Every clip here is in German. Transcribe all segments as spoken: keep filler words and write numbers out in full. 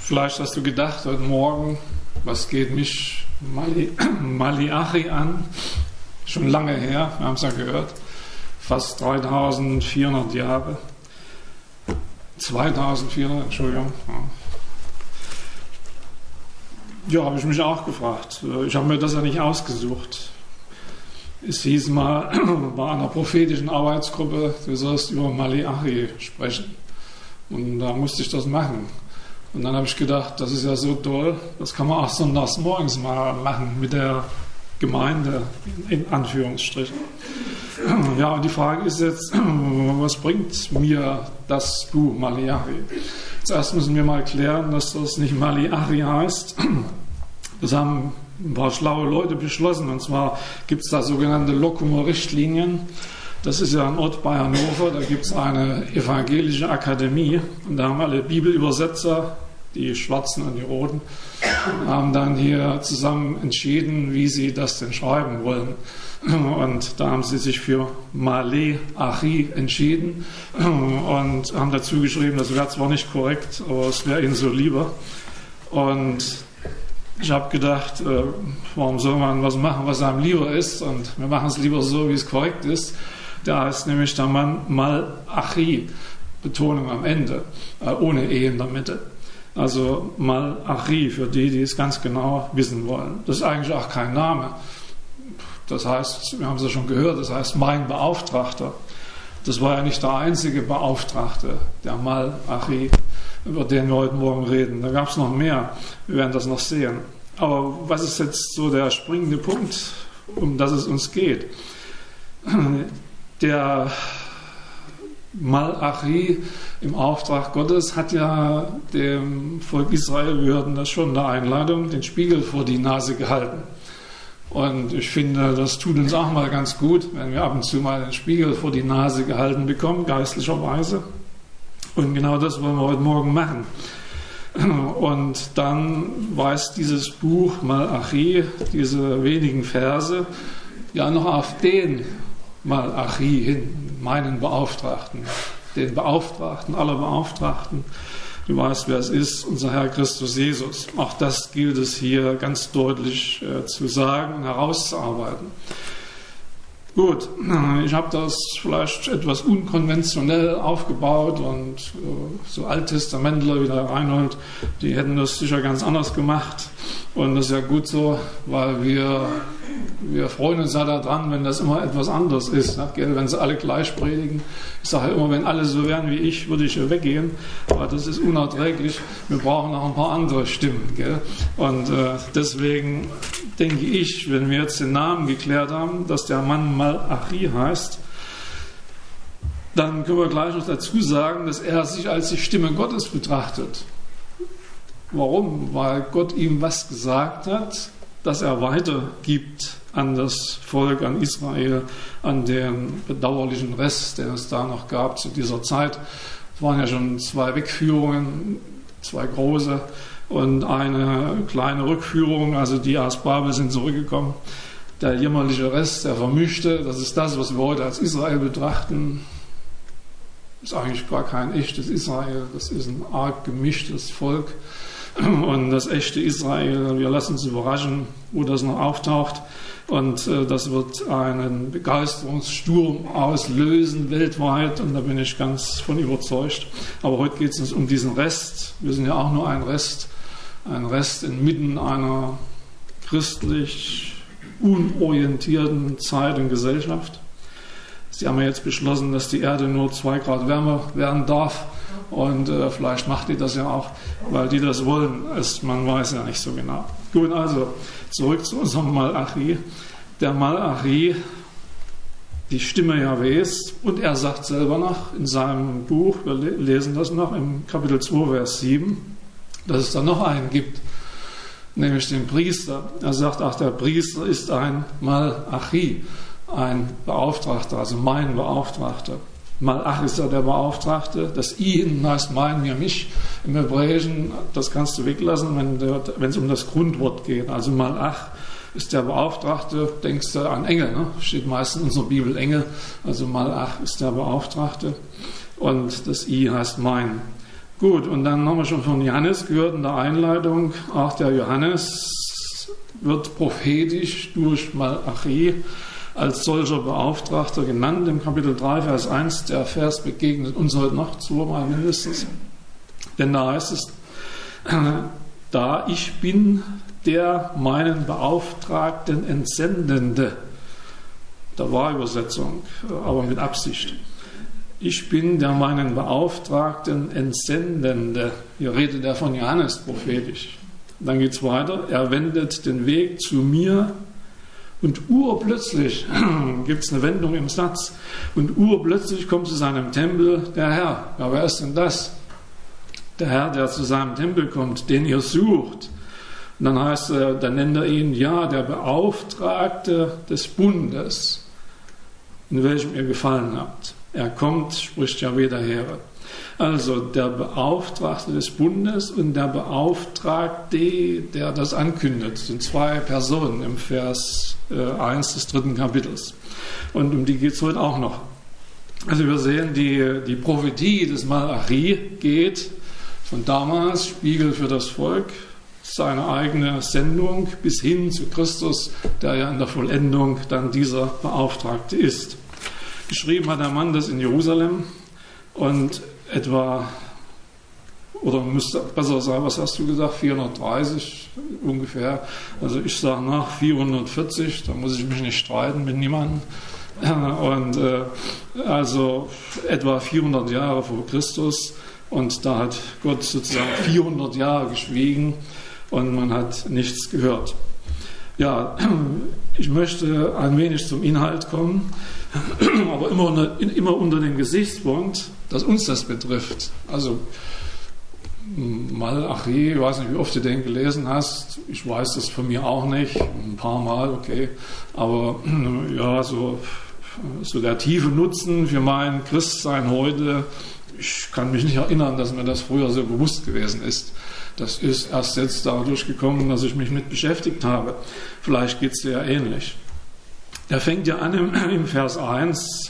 Vielleicht hast du gedacht heute Morgen, was geht mich Mali, Malachi an? Schon lange her, wir haben es ja gehört, fast dreitausendvierhundert Jahre. zweitausendvierhundert, Entschuldigung. Ja, habe ich mich auch gefragt. Ich habe mir das ja nicht ausgesucht. Es hieß mal bei einer prophetischen Arbeitsgruppe, du sollst über Malachi sprechen. Und da musste ich das machen. Und dann habe ich gedacht, das ist ja so toll, das kann man auch sonntags morgens mal machen mit der Gemeinde, in Anführungsstrichen. Ja, und die Frage ist jetzt, was bringt mir das Buch Malachi? Zuerst müssen wir mal klären, dass das nicht Malachi heißt. Das haben ein paar schlaue Leute beschlossen. Und zwar gibt es da sogenannte Lockumer-Richtlinien. Das ist ja ein Ort bei Hannover, da gibt es eine evangelische Akademie. Und da haben alle Bibelübersetzer, die Schwarzen und die Roten, haben dann hier zusammen entschieden, wie sie das denn schreiben wollen. Und da haben sie sich für Malachi entschieden und haben dazu geschrieben, das wäre zwar nicht korrekt, aber es wäre ihnen so lieber. Und ich habe gedacht, äh, warum soll man was machen, was einem lieber ist? Und wir machen es lieber so, wie es korrekt ist. Da heißt nämlich der Mann Malachi, Betonung am Ende, äh, ohne E in der Mitte. Also Malachi für die, die es ganz genau wissen wollen. Das ist eigentlich auch kein Name. Das heißt, wir haben es ja schon gehört, das heißt mein Beauftragter. Das war ja nicht der einzige Beauftragte, der Malachi, über den wir heute Morgen reden. Da gab es noch mehr, wir werden das noch sehen. Aber was ist jetzt so der springende Punkt, um das es uns geht? Der Malachi im Auftrag Gottes hat ja dem Volk Israel, wir hörten das schon in der Einleitung, den Spiegel vor die Nase gehalten. Und ich finde, das tut uns auch mal ganz gut, wenn wir ab und zu mal den Spiegel vor die Nase gehalten bekommen, geistlicherweise. Und genau das wollen wir heute Morgen machen. Und dann weist dieses Buch Malachi, diese wenigen Verse, ja noch auf den Malachi hin, meinen Beauftragten, den Beauftragten aller Beauftragten. Du weißt, wer es ist, unser Herr Christus Jesus. Auch das gilt es hier ganz deutlich äh, zu sagen, herauszuarbeiten. Gut, ich habe das vielleicht etwas unkonventionell aufgebaut und äh, so Alttestamentler wie der Reinhold, die hätten das sicher ganz anders gemacht. Und das ist ja gut so, weil wir, wir freuen uns ja daran, wenn das immer etwas anders ist. Ne? Wenn sie alle gleich predigen. Ich sage ja immer, wenn alle so wären wie ich, würde ich weggehen. Aber das ist unerträglich. Wir brauchen noch ein paar andere Stimmen. Gell? Und äh, deswegen denke ich, wenn wir jetzt den Namen geklärt haben, dass der Mann Malachi heißt, dann können wir gleich noch dazu sagen, dass er sich als die Stimme Gottes betrachtet. Warum? Weil Gott ihm was gesagt hat, das er weitergibt an das Volk, an Israel, an den bedauerlichen Rest, den es da noch gab zu dieser Zeit. Es waren ja schon zwei Wegführungen, zwei große und eine kleine Rückführung, also die aus Babel sind zurückgekommen. Der jämmerliche Rest, der Vermischte, das ist das, was wir heute als Israel betrachten. Das ist eigentlich gar kein echtes Israel, das ist ein arg gemischtes Volk. Und das echte Israel, wir lassen uns überraschen, wo das noch auftaucht. Und äh, das wird einen Begeisterungssturm auslösen weltweit. Und da bin ich ganz von überzeugt. Aber heute geht es uns um diesen Rest. Wir sind ja auch nur ein Rest. Ein Rest inmitten einer christlich unorientierten Zeit und Gesellschaft. Sie haben ja jetzt beschlossen, dass die Erde nur zwei Grad wärmer werden darf. Und äh, vielleicht macht die das ja auch, weil die das wollen. Es, man weiß ja nicht so genau. Gut, also zurück zu unserem Malachi. Der Malachi, die Stimme Jahwes, und er sagt selber noch in seinem Buch, wir lesen das noch im Kapitel zwei, Vers sieben, dass es da noch einen gibt, nämlich den Priester. Er sagt, ach, der Priester ist ein Malachi, ein Beauftragter, also mein Beauftragter. Malach ist ja der Beauftragte, das I hinten heißt mein, mir, mich. Im Hebräischen, das kannst du weglassen, wenn, der, wenn es um das Grundwort geht. Also Malach ist der Beauftragte, denkst du an Engel, ne? Steht meistens in unserer Bibel Engel. Also Malach ist der Beauftragte und das I heißt mein. Gut, und dann haben wir schon von Johannes gehört in der Einleitung. Auch der Johannes wird prophetisch durch Malachi als solcher Beauftragter genannt. Im Kapitel drei, Vers eins, der Vers begegnet uns heute noch zweimal mindestens. Denn da heißt es, da ich bin der meinen Beauftragten Entsendende. Da war Übersetzung, aber mit Absicht. Ich bin der meinen Beauftragten Entsendende. Hier redet er von Johannes prophetisch. Dann geht es weiter. Er wendet den Weg zu mir und urplötzlich gibt es eine Wendung im Satz. Und urplötzlich kommt zu seinem Tempel der Herr. Ja, wer ist denn das? Der Herr, der zu seinem Tempel kommt, den ihr sucht. Und dann heißt er, dann nennt er ihn, ja, der Beauftragte des Bundes, in welchem ihr gefallen habt. Er kommt, spricht Jahwe der Heere. Also der Beauftragte des Bundes und der Beauftragte, der das ankündigt, sind zwei Personen im Vers eins des dritten Kapitels. Und um die geht es heute auch noch. Also wir sehen, die, die Prophetie des Malachi geht von damals, Spiegel für das Volk, seine eigene Sendung bis hin zu Christus, der ja in der Vollendung dann dieser Beauftragte ist. Geschrieben hat der Mann das in Jerusalem und etwa, oder müsste besser sein, was hast du gesagt, vierhundertdreißig ungefähr. Also ich sage nach vierhundertvierzig, da muss ich mich nicht streiten mit niemandem. Und äh, also etwa vierhundert Jahre vor Christus. Und da hat Gott sozusagen vierhundert Jahre geschwiegen und man hat nichts gehört. Ja, ich möchte ein wenig zum Inhalt kommen, aber immer unter, immer unter dem Gesichtspunkt, dass uns das betrifft. Also Malachi, ich weiß nicht, wie oft du den gelesen hast, ich weiß das von mir auch nicht, ein paar Mal, okay, aber ja, so, so der tiefe Nutzen für mein Christsein heute, ich kann mich nicht erinnern, dass mir das früher so bewusst gewesen ist. Das ist erst jetzt dadurch gekommen, dass ich mich mit beschäftigt habe. Vielleicht geht es dir ja ähnlich. Er fängt ja an im, im Vers eins.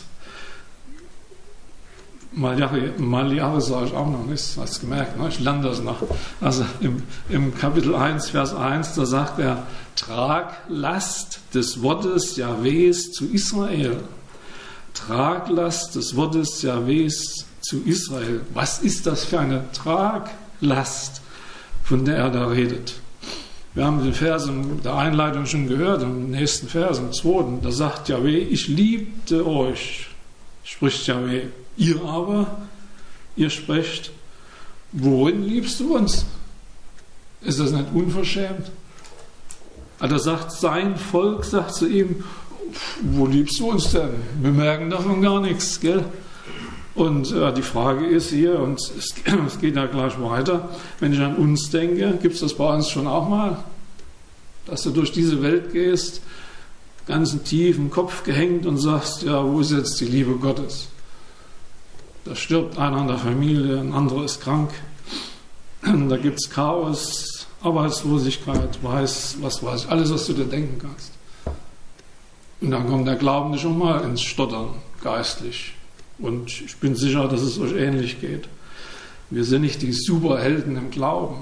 Malachi, Malachi sage ich auch noch nicht, hast du gemerkt, ne? Ich lerne das noch. Also im, im Kapitel eins, Vers eins, da sagt er, trag Last des Wortes Jahwes zu Israel. Trag Last des Wortes Jahwes zu Israel. Was ist das für eine Traglast, von der er da redet? Wir haben den Vers in der Einleitung schon gehört, im nächsten Vers, im zweiten, da sagt Jahwe, ich liebte euch, spricht Jahwe. Ihr aber, ihr sprecht, worin liebst du uns? Ist das nicht unverschämt? Also sagt sein Volk, sagt zu ihm, wo liebst du uns denn? Wir merken davon gar nichts, gell? Und äh, die Frage ist hier, und es, es geht ja gleich weiter, wenn ich an uns denke, gibt es das bei uns schon auch mal, dass du durch diese Welt gehst, ganz tief im Kopf gehängt und sagst, ja, wo ist jetzt die Liebe Gottes? Da stirbt einer in der Familie, ein anderer ist krank, da gibt es Chaos, Arbeitslosigkeit, weiß, was weiß ich, alles, was du dir denken kannst. Und dann kommt der Glaubende schon mal ins Stottern, geistlich. Und ich bin sicher, dass es euch ähnlich geht. Wir sind nicht die Superhelden im Glauben.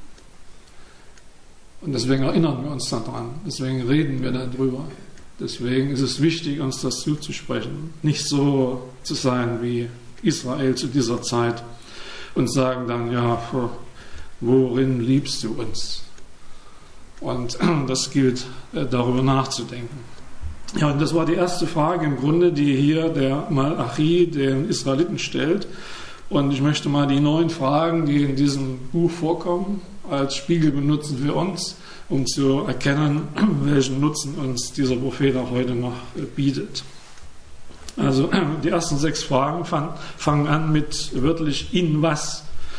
Und deswegen erinnern wir uns daran. Deswegen reden wir darüber. Deswegen ist es wichtig, uns das zuzusprechen. Nicht so zu sein wie Israel zu dieser Zeit und sagen dann, ja, worin liebst du uns? Und das gilt, darüber nachzudenken. Ja, und das war die erste Frage im Grunde, die hier der Malachi den Israeliten stellt. Und ich möchte mal die neun Fragen, die in diesem Buch vorkommen, als Spiegel benutzen für uns, um zu erkennen, welchen Nutzen uns dieser Prophet auch heute noch bietet. Also die ersten sechs Fragen fangen an mit wörtlich in was.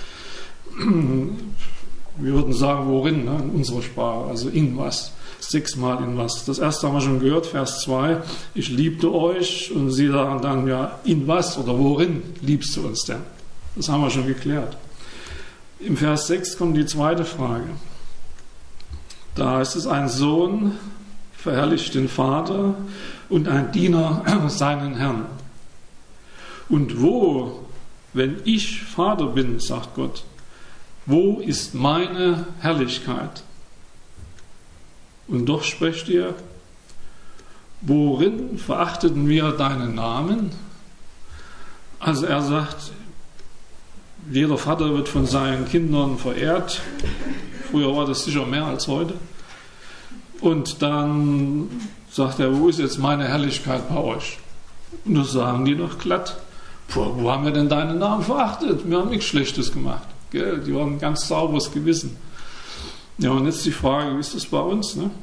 Wir würden sagen, worin, ne, in unserer Sprache, also in was. Sechsmal in was. Das erste haben wir schon gehört, Vers zwei. Ich liebte euch. Und sie sagen dann, ja, in was oder worin liebst du uns denn? Das haben wir schon geklärt. Im Vers sechs kommt die zweite Frage. Da heißt es, ein Sohn verherrlicht den Vater und ein Diener seinen Herrn. Und wo wenn ich Vater bin, sagt Gott, wo ist meine Herrlichkeit? Und doch sprecht ihr, worin verachteten wir deinen Namen? Also er sagt, jeder Vater wird von seinen Kindern verehrt. Früher war das sicher mehr als heute. Und dann sagt er, wo ist jetzt meine Herrlichkeit bei euch? Und das sagen die doch glatt. Puh, wo haben wir denn deinen Namen verachtet? Wir haben nichts Schlechtes gemacht. Gell? Die haben ein ganz sauberes Gewissen. Ja, und jetzt die Frage, wie ist das bei uns? Ne?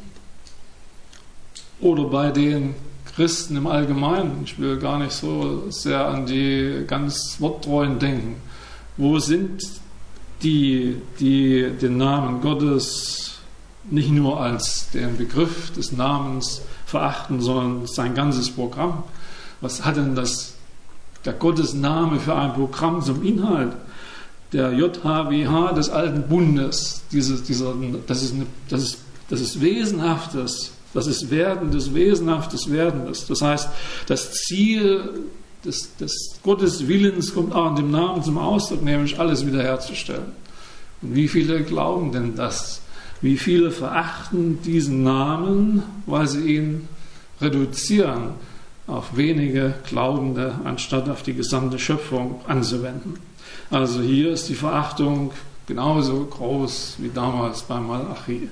Oder bei den Christen im Allgemeinen. Ich will gar nicht so sehr an die ganz Worttreuen denken. Wo sind die, die den Namen Gottes nicht nur als den Begriff des Namens verachten, sondern sein ganzes Programm? Was hat denn das, der Gottesname für ein Programm zum Inhalt? Der J H W H des alten Bundes, dieses, dieser, das, ist eine, das, ist, das ist Wesenhaftes, das ist Werdendes, Wesenhaftes, Werdendes. Das heißt, das Ziel des, des Gottes Willens kommt auch in dem Namen zum Ausdruck, nämlich alles wiederherzustellen. Und wie viele glauben denn das? Wie viele verachten diesen Namen, weil sie ihn reduzieren auf wenige Glaubende, anstatt auf die gesamte Schöpfung anzuwenden? Also hier ist die Verachtung genauso groß wie damals bei Malachi.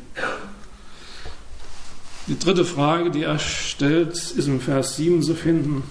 Die dritte Frage, die er stellt, ist im Vers sieben zu finden.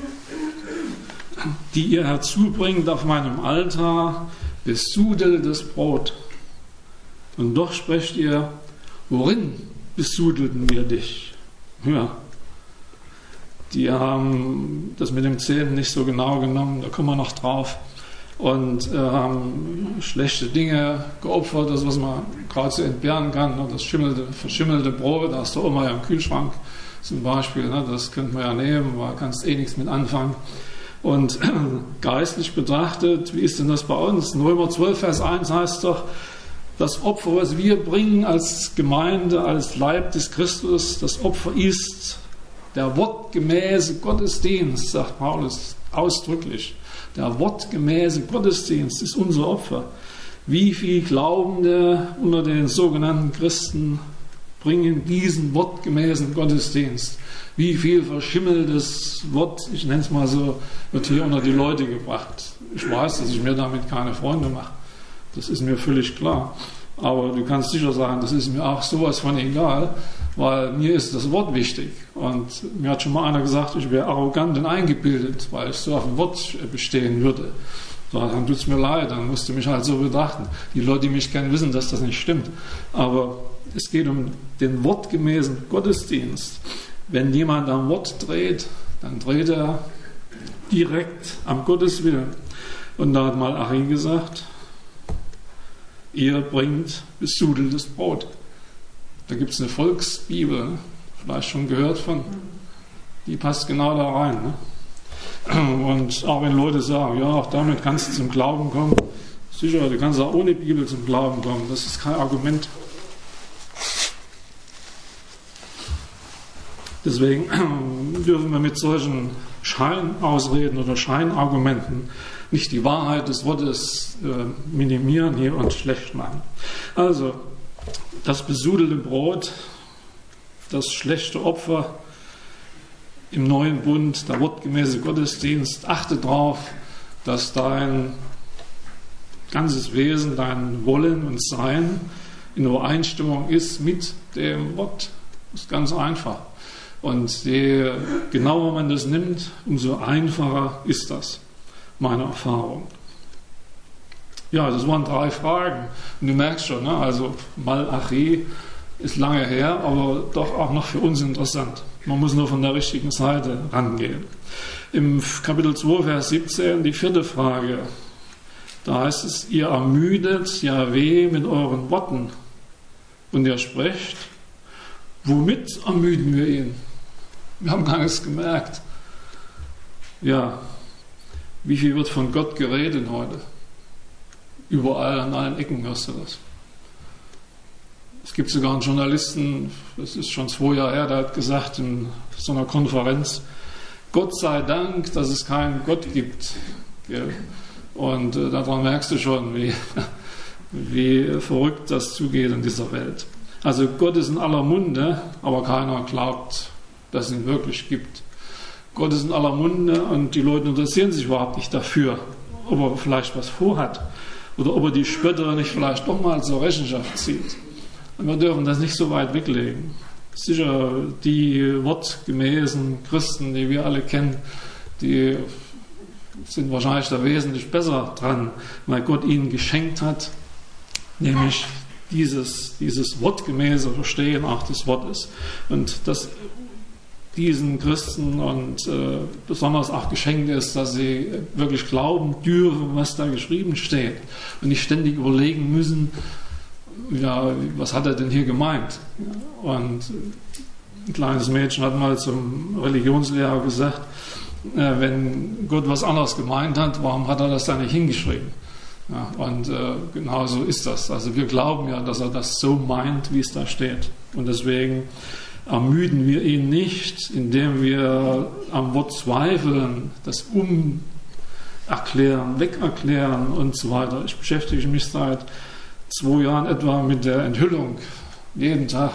Die ihr herzubringt auf meinem Altar, besudeltes Brot. Und doch sprecht ihr, worin besudelten wir dich? Ja, die haben das mit dem Zählen nicht so genau genommen, da kommen wir noch drauf. Und äh, haben schlechte Dinge geopfert, das, was man gerade so entbehren kann. Das schimmelte, verschimmelte Brot, da hast du immer ja im Kühlschrank zum Beispiel, ne, das könnte man ja nehmen, weil kannst eh nichts mit anfangen. Und äh, geistlich betrachtet, wie ist denn das bei uns? In Römer zwölf, Vers eins heißt doch, das Opfer, was wir bringen als Gemeinde, als Leib des Christus, das Opfer ist der wortgemäße Gottesdienst, sagt Paulus ausdrücklich. Der wortgemäße Gottesdienst ist unser Opfer. Wie viele Glaubende unter den sogenannten Christen bringen diesen wortgemäßen Gottesdienst? Wie viel verschimmeltes Wort, ich nenne es mal so, wird hier unter die Leute gebracht? Ich weiß, dass ich mir damit keine Freunde mache. Das ist mir völlig klar. Aber du kannst sicher sagen, das ist mir auch sowas von egal, weil mir ist das Wort wichtig. Und mir hat schon mal einer gesagt, ich wäre arrogant und eingebildet, weil ich so auf dem Wort bestehen würde. So, dann tut es mir leid, dann musst du mich halt so betrachten. Die Leute, die mich kennen, wissen, dass das nicht stimmt. Aber es geht um den wortgemäßen Gottesdienst. Wenn jemand am Wort dreht, dann dreht er direkt am Gotteswillen. Und da hat mal Achim gesagt, ihr bringt besudeltes Brot. Da gibt es eine Volksbibel, vielleicht schon gehört von, die passt genau da rein. Ne? Und auch wenn Leute sagen, ja, auch damit kannst du zum Glauben kommen, sicher, du kannst auch ohne Bibel zum Glauben kommen, das ist kein Argument. Deswegen dürfen wir mit solchen Scheinausreden oder Scheinargumenten nicht die Wahrheit des Wortes äh, minimieren hier und schlecht machen. Also, das besudelte Brot, das schlechte Opfer im neuen Bund, der wortgemäße Gottesdienst, achte darauf, dass dein ganzes Wesen, dein Wollen und Sein in Übereinstimmung ist mit dem Wort. Das ist ganz einfach. Und je genauer man das nimmt, umso einfacher ist das, meine Erfahrung. Ja, das waren drei Fragen. Und du merkst schon, ne? Also Malachi ist lange her, aber doch auch noch für uns interessant. Man muss nur von der richtigen Seite rangehen. Im Kapitel zwei, Vers siebzehn, die vierte Frage. Da heißt es, ihr ermüdet Jahwe mit euren Worten. Und ihr sprecht, womit ermüden wir ihn? Wir haben gar nichts gemerkt. Ja, wie viel wird von Gott geredet heute? Überall, an allen Ecken hörst du das. Es gibt sogar einen Journalisten, das ist schon zwei Jahre her, der hat gesagt in so einer Konferenz, Gott sei Dank, dass es keinen Gott gibt. Und äh, daran merkst du schon, wie, wie verrückt das zugeht in dieser Welt. Also Gott ist in aller Munde, aber keiner glaubt, dass es ihn wirklich gibt. Gott ist in aller Munde und die Leute interessieren sich überhaupt nicht dafür, ob er vielleicht was vorhat oder ob er die Spötter nicht vielleicht doch mal zur Rechenschaft zieht. Und wir dürfen das nicht so weit weglegen. Sicher, die wortgemäßen Christen, die wir alle kennen, die sind wahrscheinlich da wesentlich besser dran, weil Gott ihnen geschenkt hat, nämlich dieses, dieses wortgemäße Verstehen auch des Wortes. Und das diesen Christen und äh, besonders auch geschenkt ist, dass sie wirklich glauben dürfen, was da geschrieben steht und nicht ständig überlegen müssen, ja, was hat er denn hier gemeint? Ja, und ein kleines Mädchen hat mal zum Religionslehrer gesagt, äh, wenn Gott was anderes gemeint hat, warum hat er das da nicht hingeschrieben? Ja, und äh, genau so ist das. Also wir glauben ja, dass er das so meint, wie es da steht. Und deswegen ermüden wir ihn nicht, indem wir am Wort zweifeln, das umerklären, wegerklären und so weiter. Ich beschäftige mich seit zwei Jahren etwa mit der Enthüllung. Jeden Tag.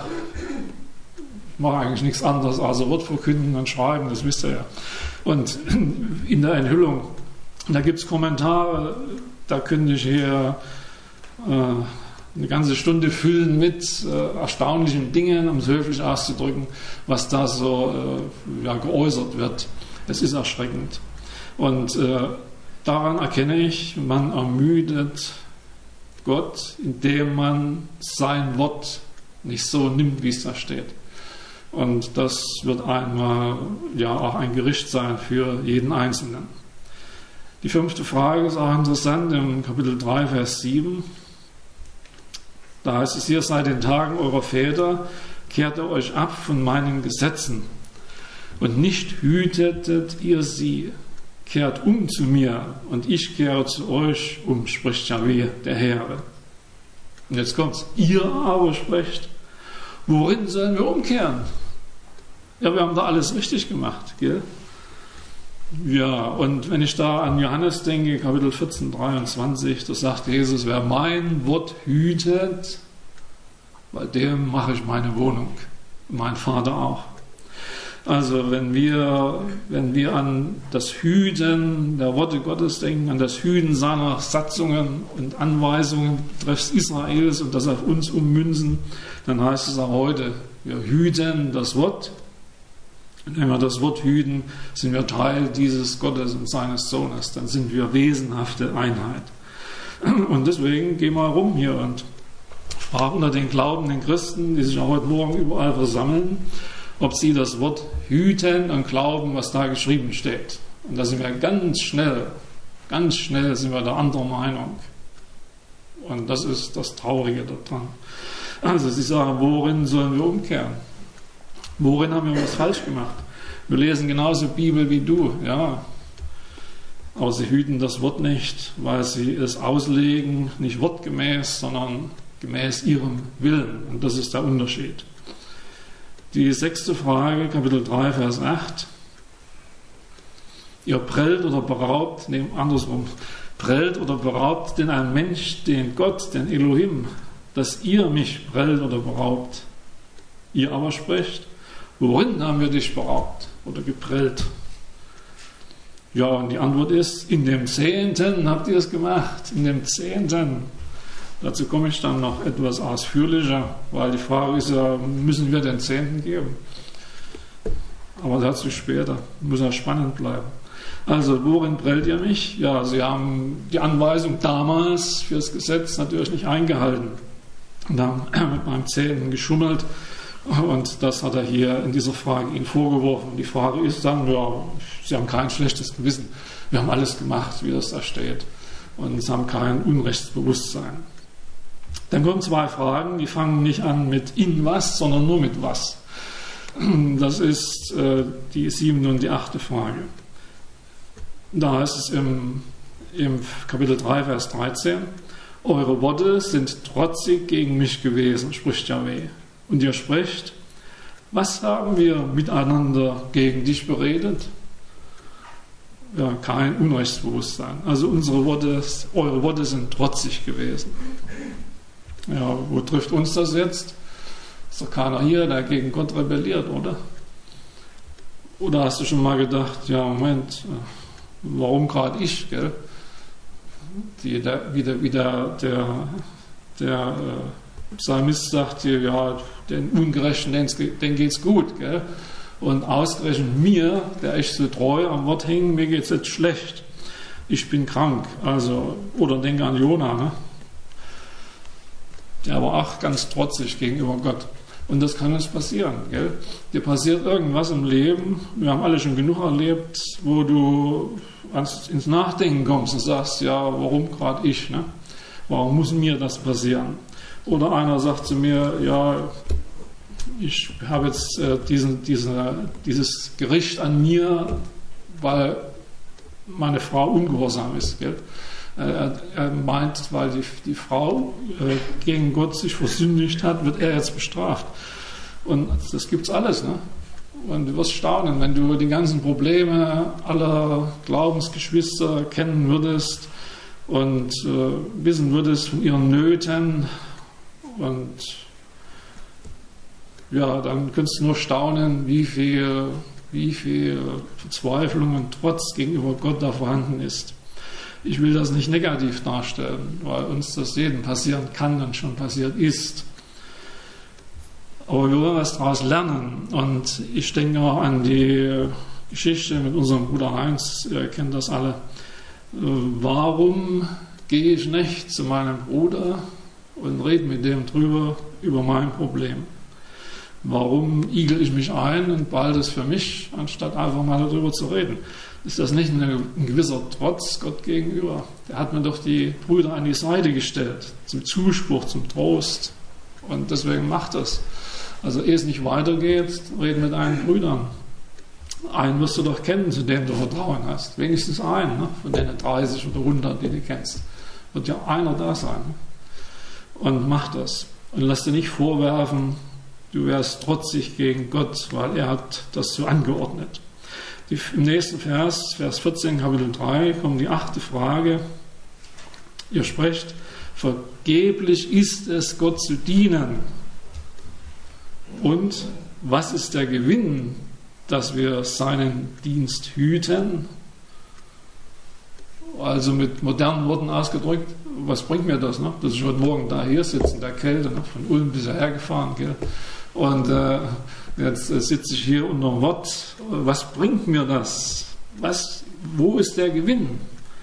Ich mache eigentlich nichts anderes, also Wort verkünden und schreiben, das wisst ihr ja. Und in der Enthüllung, da gibt es Kommentare, da könnte ich hier äh, eine ganze Stunde füllen mit äh, erstaunlichen Dingen, um es höflich auszudrücken, was da so äh, ja, geäußert wird. Es ist erschreckend. Und äh, daran erkenne ich, man ermüdet Gott, indem man sein Wort nicht so nimmt, wie es da steht. Und das wird einmal ja auch ein Gericht sein für jeden Einzelnen. Die fünfte Frage ist auch interessant im Kapitel drei, Vers sieben. Da heißt es hier, seit den Tagen eurer Väter kehrt ihr euch ab von meinen Gesetzen und nicht hütetet ihr sie. Kehrt um zu mir und ich kehre zu euch um, spricht Jahwe, der Herr. Und jetzt kommt's. Ihr aber sprecht, worin sollen wir umkehren? Ja, wir haben da alles richtig gemacht, gell? Ja, und wenn ich da an Johannes denke, Kapitel vierzehn, dreiundzwanzig, da sagt Jesus, wer mein Wort hütet, bei dem mache ich meine Wohnung, mein Vater auch. Also wenn wir, wenn wir an das Hüten der Worte Gottes denken, an das Hüten seiner Satzungen und Anweisungen betreffs Israels und das auf uns ummünzen, dann heißt es auch heute, wir hüten das Wort. Und wenn wir das Wort hüten, sind wir Teil dieses Gottes und seines Sohnes. Dann sind wir wesenhafte Einheit. Und deswegen gehen wir rum hier und fragen unter den glaubenden Christen, die sich auch heute Morgen überall versammeln, ob sie das Wort hüten und glauben, was da geschrieben steht. Und da sind wir ganz schnell, ganz schnell sind wir der anderen Meinung. Und das ist das Traurige daran. Also sie sagen, worin sollen wir umkehren? Worin haben wir was falsch gemacht? Wir lesen genauso Bibel wie du, ja. Aber sie hüten das Wort nicht, weil sie es auslegen, nicht wortgemäß, sondern gemäß ihrem Willen. Und das ist der Unterschied. Die sechste Frage, Kapitel drei, Vers acht. Ihr prellt oder beraubt, nee, andersrum, prellt oder beraubt denn ein Mensch den Gott, den Elohim, dass ihr mich prellt oder beraubt. Ihr aber sprecht, worin haben wir dich beraubt oder geprellt? Ja, und die Antwort ist, in dem Zehnten habt ihr es gemacht, in dem Zehnten. Dazu komme ich dann noch etwas ausführlicher, weil die Frage ist ja, müssen wir den Zehnten geben? Aber dazu später, muss ja spannend bleiben. Also, worin prellt ihr mich? Ja, sie haben die Anweisung damals für das Gesetz natürlich nicht eingehalten und haben mit meinem Zehnten geschummelt. Und das hat er hier in dieser Frage Ihnen vorgeworfen. Die Frage ist dann, ja, Sie haben kein schlechtes Gewissen. Wir haben alles gemacht, wie das da steht. Und Sie haben kein Unrechtsbewusstsein. Dann kommen zwei Fragen, die fangen nicht an mit in was, sondern nur mit was. Das ist äh, die siebte und die achte Frage. Da heißt es im, im Kapitel drei, Vers dreizehn, eure Worte sind trotzig gegen mich gewesen, spricht Jahwe. Und ihr sprecht, was haben wir miteinander gegen dich beredet? ja, kein Unrechtsbewusstsein. Also unsere Worte, eure Worte sind trotzig gewesen. Ja, wo trifft uns das jetzt? Ist doch keiner hier, der gegen Gott rebelliert, oder? Oder hast du schon mal gedacht, ja, Moment, warum gerade ich, gell? Die, der, wie der, wie der, der, der äh, Psalmist sagt hier, ja, den Ungerechten, denen geht's gut, gell? Und ausgerechnet mir, der ich so treu am Wort hing, mir geht's jetzt schlecht. Ich bin krank. Also, oder denke an Jona, ne? Der war auch ganz trotzig gegenüber Gott. Und das kann uns passieren, gell? Dir passiert irgendwas im Leben, wir haben alle schon genug erlebt, wo du ins Nachdenken kommst und sagst, ja, warum gerade ich, ne? Warum muss mir das passieren? Oder einer sagt zu mir, ja, ich habe jetzt äh, diesen, diese, dieses Gericht an mir, weil meine Frau ungehorsam ist, gell? Er, er meint, weil die, die Frau äh, gegen Gott sich versündigt hat, wird er jetzt bestraft. Und das gibt's alles, ne? Und du wirst staunen, wenn du die ganzen Probleme aller Glaubensgeschwister kennen würdest und äh, wissen würdest von ihren Nöten. Und ja, dann könntest du nur staunen, wie viel, wie viel Verzweiflung und Trotz gegenüber Gott da vorhanden ist. Ich will das nicht negativ darstellen, weil uns das jedem passieren kann und schon passiert ist. Aber wir wollen was daraus lernen. Und ich denke auch an die Geschichte mit unserem Bruder Heinz, ihr kennt das alle. Warum gehe ich nicht zu meinem Bruder und rede mit dem drüber über mein Problem? Warum igel ich mich ein und behalte es für mich, anstatt einfach mal darüber zu reden? Ist das nicht eine, ein gewisser Trotz Gott gegenüber? Der hat mir doch die Brüder an die Seite gestellt, zum Zuspruch, zum Trost. Und deswegen macht das. Also ehe es nicht weitergeht, reden mit deinen Brüdern. Einen wirst du doch kennen, zu dem du Vertrauen hast. Wenigstens einen, ne? Von denen dreißig oder hundert, die du kennst. Wird ja einer da sein. Ne? Und mach das. Und lass dir nicht vorwerfen, du wärst trotzig gegen Gott, weil er hat das so angeordnet. Die, im nächsten Vers, Vers vierzehn, Kapitel drei, kommt die achte Frage. Ihr sprecht, vergeblich ist es, Gott zu dienen. Und was ist der Gewinn, dass wir seinen Dienst hüten? Also mit modernen Worten ausgedrückt, was bringt mir das? Ne? Dass ich heute Morgen da hier sitze in der Kälte, ne? Von Ulm bis hierher gefahren, gell? Und äh, jetzt äh, sitze ich hier unter dem Wort. Was bringt mir das? Was, wo ist der Gewinn?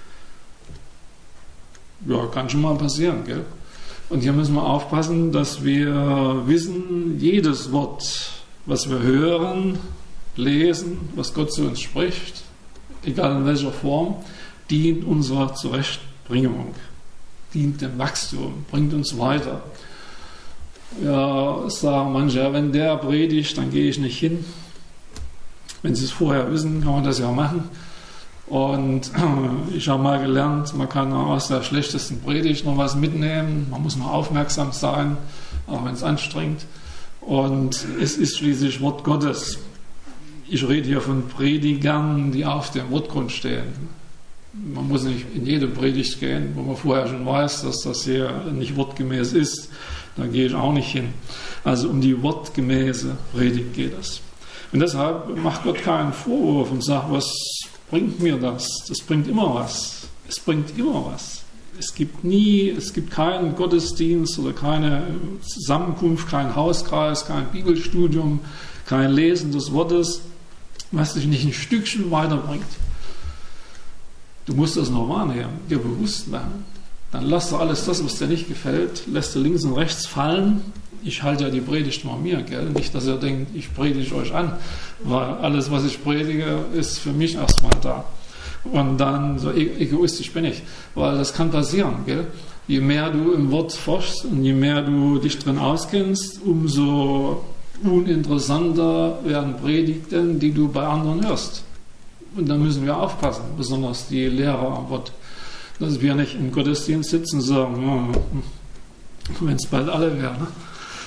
Ja, kann schon mal passieren, gell? Und hier müssen wir aufpassen, dass wir wissen, jedes Wort, was wir hören, lesen, was Gott zu uns spricht, egal in welcher Form, dient unserer Zurechtbringung, dient dem Wachstum, bringt uns weiter. Ja, sagen manche, ja, wenn der predigt, dann gehe ich nicht hin. Wenn sie es vorher wissen, kann man das ja machen. Und ich habe mal gelernt, man kann aus der schlechtesten Predigt noch was mitnehmen. Man muss mal aufmerksam sein, auch wenn es anstrengt. Und es ist schließlich Wort Gottes. Ich rede hier von Predigern, die auf dem Wortgrund stehen. Man muss nicht in jede Predigt gehen, wo man vorher schon weiß, dass das hier nicht wortgemäß ist. Da gehe ich auch nicht hin. Also um die wortgemäße Predigt geht es. Und deshalb macht Gott keinen Vorwurf und sagt, was bringt mir das? Das bringt immer was. Es bringt immer was. Es gibt nie, es gibt keinen Gottesdienst oder keine Zusammenkunft, kein Hauskreis, kein Bibelstudium, kein Lesen des Wortes, was dich nicht ein Stückchen weiterbringt. Du musst das noch wahrnehmen, dir bewusst werden. Dann lass du alles das, was dir nicht gefällt, lässt du links und rechts fallen. Ich halte ja die Predigt mal mir, gell? Nicht, dass ihr denkt, ich predige euch an, weil alles, was ich predige, ist für mich erstmal da. Und dann, so egoistisch bin ich, weil das kann passieren, gell? Je mehr du im Wort forschst und je mehr du dich drin auskennst, umso uninteressanter werden Predigten, die du bei anderen hörst. Und da müssen wir aufpassen, besonders die Lehrer am Wort, dass wir nicht im Gottesdienst sitzen und sagen, ja, wenn es bald alle wäre, ne?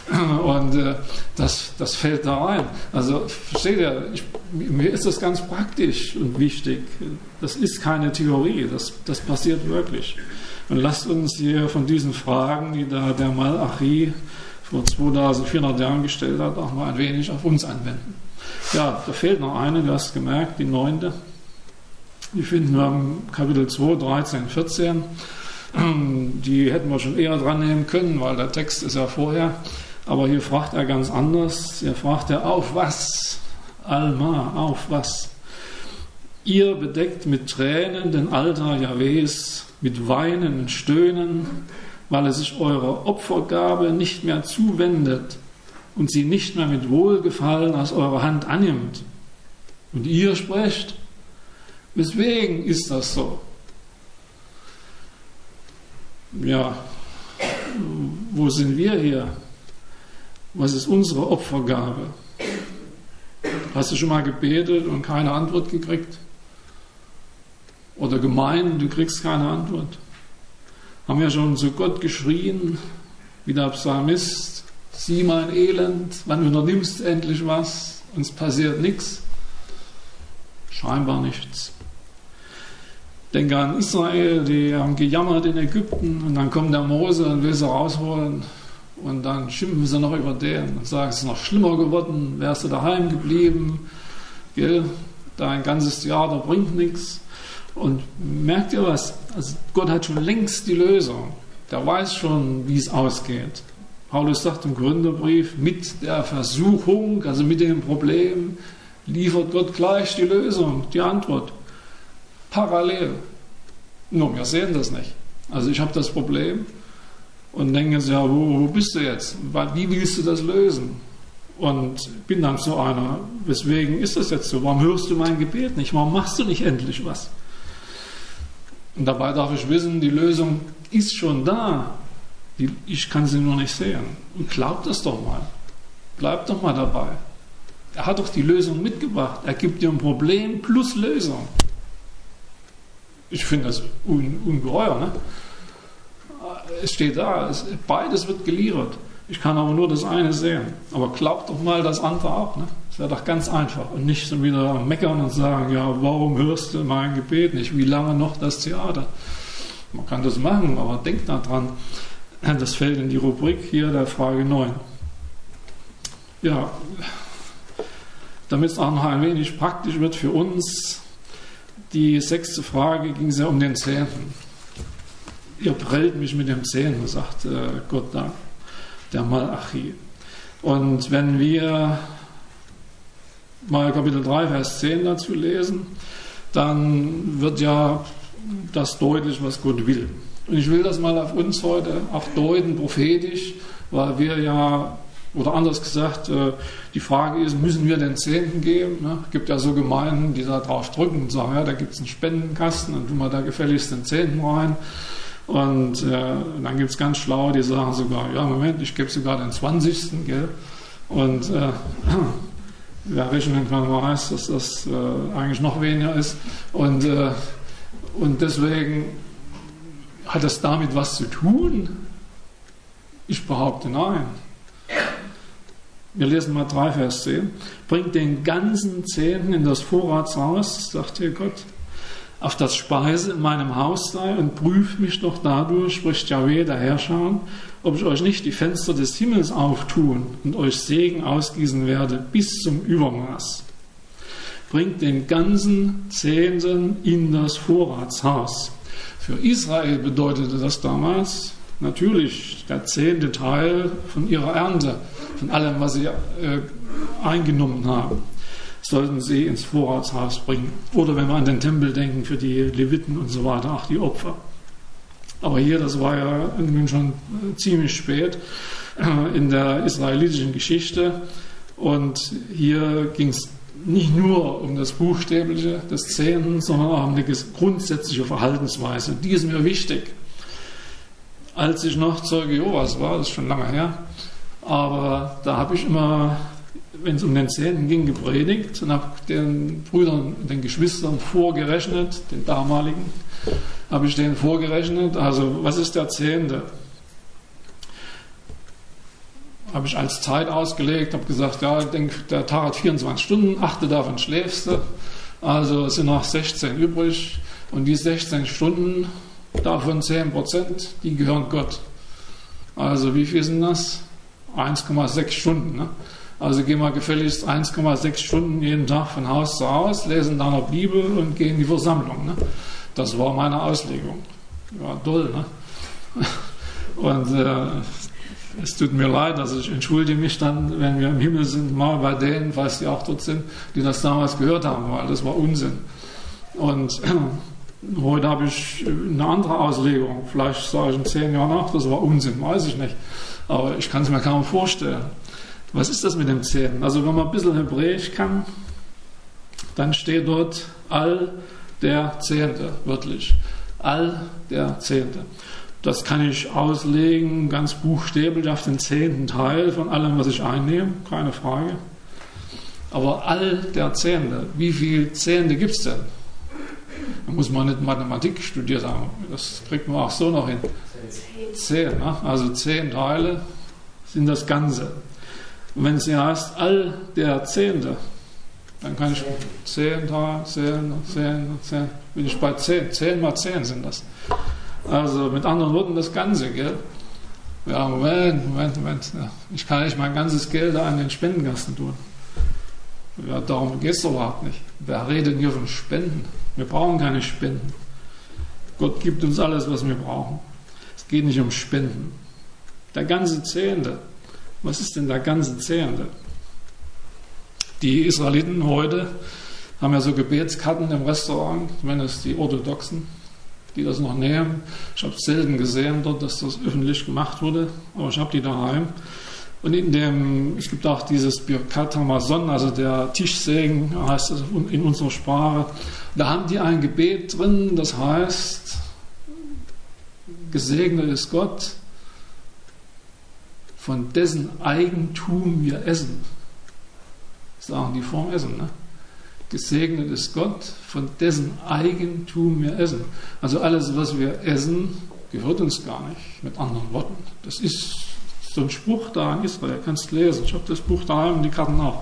Und äh, das, das fällt da rein. Also versteht ihr, ich, mir ist das ganz praktisch und wichtig. Das ist keine Theorie, das, das passiert wirklich. Und lasst uns hier von diesen Fragen, die da der Malachi vor zweitausendvierhundert Jahren gestellt hat, auch mal ein wenig auf uns anwenden. Ja, da fehlt noch eine, du hast gemerkt, die neunte. Die finden wir im Kapitel zwei, dreizehn, vierzehn. Die hätten wir schon eher dran nehmen können, weil der Text ist ja vorher. Aber hier fragt er ganz anders. Hier fragt er, auf was? Alma, auf was? Ihr bedeckt mit Tränen den Altar Jahwes, mit Weinen und Stöhnen, weil er sich eurer Opfergabe nicht mehr zuwendet und sie nicht mehr mit Wohlgefallen aus eurer Hand annimmt. Und ihr sprecht, weswegen ist das so? Ja, wo sind wir hier? Was ist unsere Opfergabe? Hast du schon mal gebetet und keine Antwort gekriegt? Oder gemeint, du kriegst keine Antwort? Haben wir schon zu Gott geschrien, wie der Psalmist, sieh mein Elend, wann unternimmst du endlich was? Uns passiert nichts. Scheinbar nichts. Denke an Israel, die haben gejammert in Ägypten und dann kommt der Mose und will sie rausholen. Und dann schimpfen sie noch über den und sagen, es ist noch schlimmer geworden, wärst du daheim geblieben, gell? Dein ganzes Jahr, da bringt nichts. Und merkt ihr was? Also Gott hat schon längst die Lösung. Der weiß schon, wie es ausgeht. Paulus sagt im Korintherbrief, mit der Versuchung, also mit dem Problem, liefert Gott gleich die Lösung, die Antwort. Parallel. Nur wir sehen das nicht. Also ich habe das Problem und denke jetzt, ja, wo, wo bist du jetzt? Wie willst du das lösen? Und bin dann so einer, weswegen ist das jetzt so? Warum hörst du mein Gebet nicht? Warum machst du nicht endlich was? Und dabei darf ich wissen, die Lösung ist schon da. Die, ich kann sie nur nicht sehen. Und glaub das doch mal. Bleib doch mal dabei. Er hat doch die Lösung mitgebracht. Er gibt dir ein Problem plus Lösung. Ich finde das un, ungeheuer. Ne? Es steht da, es, beides wird geliefert. Ich kann aber nur das eine sehen. Aber glaub doch mal das andere auch. Ne? Das wäre doch ganz einfach. Und nicht so wieder meckern und sagen, ja, warum hörst du mein Gebet nicht? Wie lange noch das Theater? Man kann das machen, aber denk da dran. Das fällt in die Rubrik hier der Frage neun. Ja, damit es auch noch ein wenig praktisch wird für uns, die sechste Frage ging es ja um den Zehnten. Ihr prellt mich mit dem Zehnten, sagt äh, Gott da, der Malachi. Und wenn wir mal Kapitel drei, Vers zehn dazu lesen, dann wird ja das deutlich, was Gott will. Und ich will das mal auf uns heute auch deuten, prophetisch, weil wir ja, oder anders gesagt, die Frage ist, müssen wir den Zehnten geben? Es gibt ja so Gemeinden, die da drauf drücken und sagen, ja, da gibt es einen Spendenkasten, dann tun wir da gefälligst den Zehnten rein. Und äh, dann gibt es ganz schlau, die sagen sogar, ja, Moment, ich gebe sogar den zwanzigsten Gell? Und äh, wer rechnen kann, weiß, dass das äh, eigentlich noch weniger ist. Und, äh, und deswegen hat das damit was zu tun? Ich behaupte nein. Wir lesen mal drei, Vers zehn. Bringt den ganzen Zehnten in das Vorratshaus, sagt hier Gott, auf das Speise in meinem Haus sei und prüft mich doch dadurch, spricht Jahwe, der Herrscher, ob ich euch nicht die Fenster des Himmels auftun und euch Segen ausgießen werde bis zum Übermaß. Bringt den ganzen Zehnten in das Vorratshaus. Für Israel bedeutete das damals natürlich der zehnte Teil von ihrer Ernte, von allem, was sie äh, eingenommen haben, sollten sie ins Vorratshaus bringen. Oder wenn wir an den Tempel denken, für die Leviten und so weiter, auch die Opfer. Aber hier, das war ja nun schon ziemlich spät äh, in der israelitischen Geschichte. Und hier ging es nicht nur um das Buchstäbliche des Zehnten, sondern auch um eine grundsätzliche Verhaltensweise. Die ist mir wichtig. Als ich noch Zeuge Jehovas war, das ist schon lange her, aber da habe ich immer, wenn es um den Zehnten ging, gepredigt und habe den Brüdern, den Geschwistern vorgerechnet, den damaligen, habe ich denen vorgerechnet, also was ist der Zehnte? habe ich als Zeit ausgelegt, habe gesagt, ja, ich denke, der Tag hat vierundzwanzig Stunden, achte davon schläfst du, also es sind noch sechzehn übrig und die sechzehn Stunden, davon zehn Prozent, die gehören Gott. Also wie viel sind das? eins Komma sechs Stunden. Ne? Also gehen wir gefälligst eins Komma sechs Stunden jeden Tag von Haus zu Haus, lesen dann noch Bibel und gehen in die Versammlung. Ne? Das war meine Auslegung. Ja, toll. Ne? Und äh, es tut mir leid, also ich entschuldige mich dann, wenn wir im Himmel sind, mal bei denen, falls die auch dort sind, die das damals gehört haben, weil das war Unsinn. Und äh, heute habe ich eine andere Auslegung. Vielleicht sage ich in zehn Jahren nach, das war Unsinn, weiß ich nicht. Aber ich kann es mir kaum vorstellen. Was ist das mit dem Zehnten? Also wenn man ein bisschen Hebräisch kann, dann steht dort all der Zehnte, wörtlich. All der Zehnte. Das kann ich auslegen, ganz buchstäblich auf den zehnten Teil von allem, was ich einnehme, keine Frage. Aber all der Zehnte, wie viele Zehnte gibt es denn? Da muss man nicht Mathematik studiert haben, das kriegt man auch so noch hin. Zehn, ne? Also zehn Teile sind das Ganze. Und wenn es ja heißt, all der Zehnte, dann kann ich zehn, zehn, zehn, zehn, bin ich bei zehn. Zehn mal zehn sind das. Also mit anderen Worten das Ganze, gell? Ja, Moment, Moment, Moment. Ja. Ich kann nicht mein ganzes Geld an den Spendenkasten tun. Ja, darum geht es überhaupt nicht. Wer redet hier von Spenden? Wir brauchen keine Spenden. Gott gibt uns alles, was wir brauchen. Es geht nicht um Spenden. Der ganze Zehnte. Was ist denn der ganze Zehnte? Die Israeliten heute haben ja so Gebetskarten im Restaurant, zumindest die Orthodoxen, die das noch nehmen. Ich habe es selten gesehen dort, dass das öffentlich gemacht wurde, aber ich habe die daheim. Und in dem, es gibt auch dieses Birkat Hamazon, also der Tischsegen, heißt das in unserer Sprache. Da haben die ein Gebet drin, das heißt, gesegnet ist Gott, von dessen Eigentum wir essen. Sagen die vorm Essen, ne? Gesegnet ist Gott, von dessen Eigentum wir essen. Also alles, was wir essen, gehört uns gar nicht, mit anderen Worten. Das ist so ein Spruch da in Israel, kannst du lesen. Ich habe das Buch daheim und die Karten auch.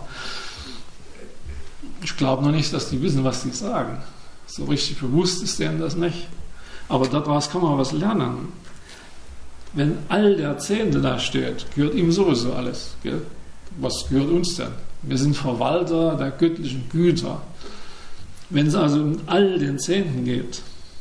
Ich glaube noch nicht, dass die wissen, was die sagen. So richtig bewusst ist denen das nicht. Aber daraus kann man was lernen. Wenn all der Zehnte da steht, gehört ihm sowieso alles. Gell? Was gehört uns denn? Wir sind Verwalter der göttlichen Güter. Wenn es also um all den Zehnten geht,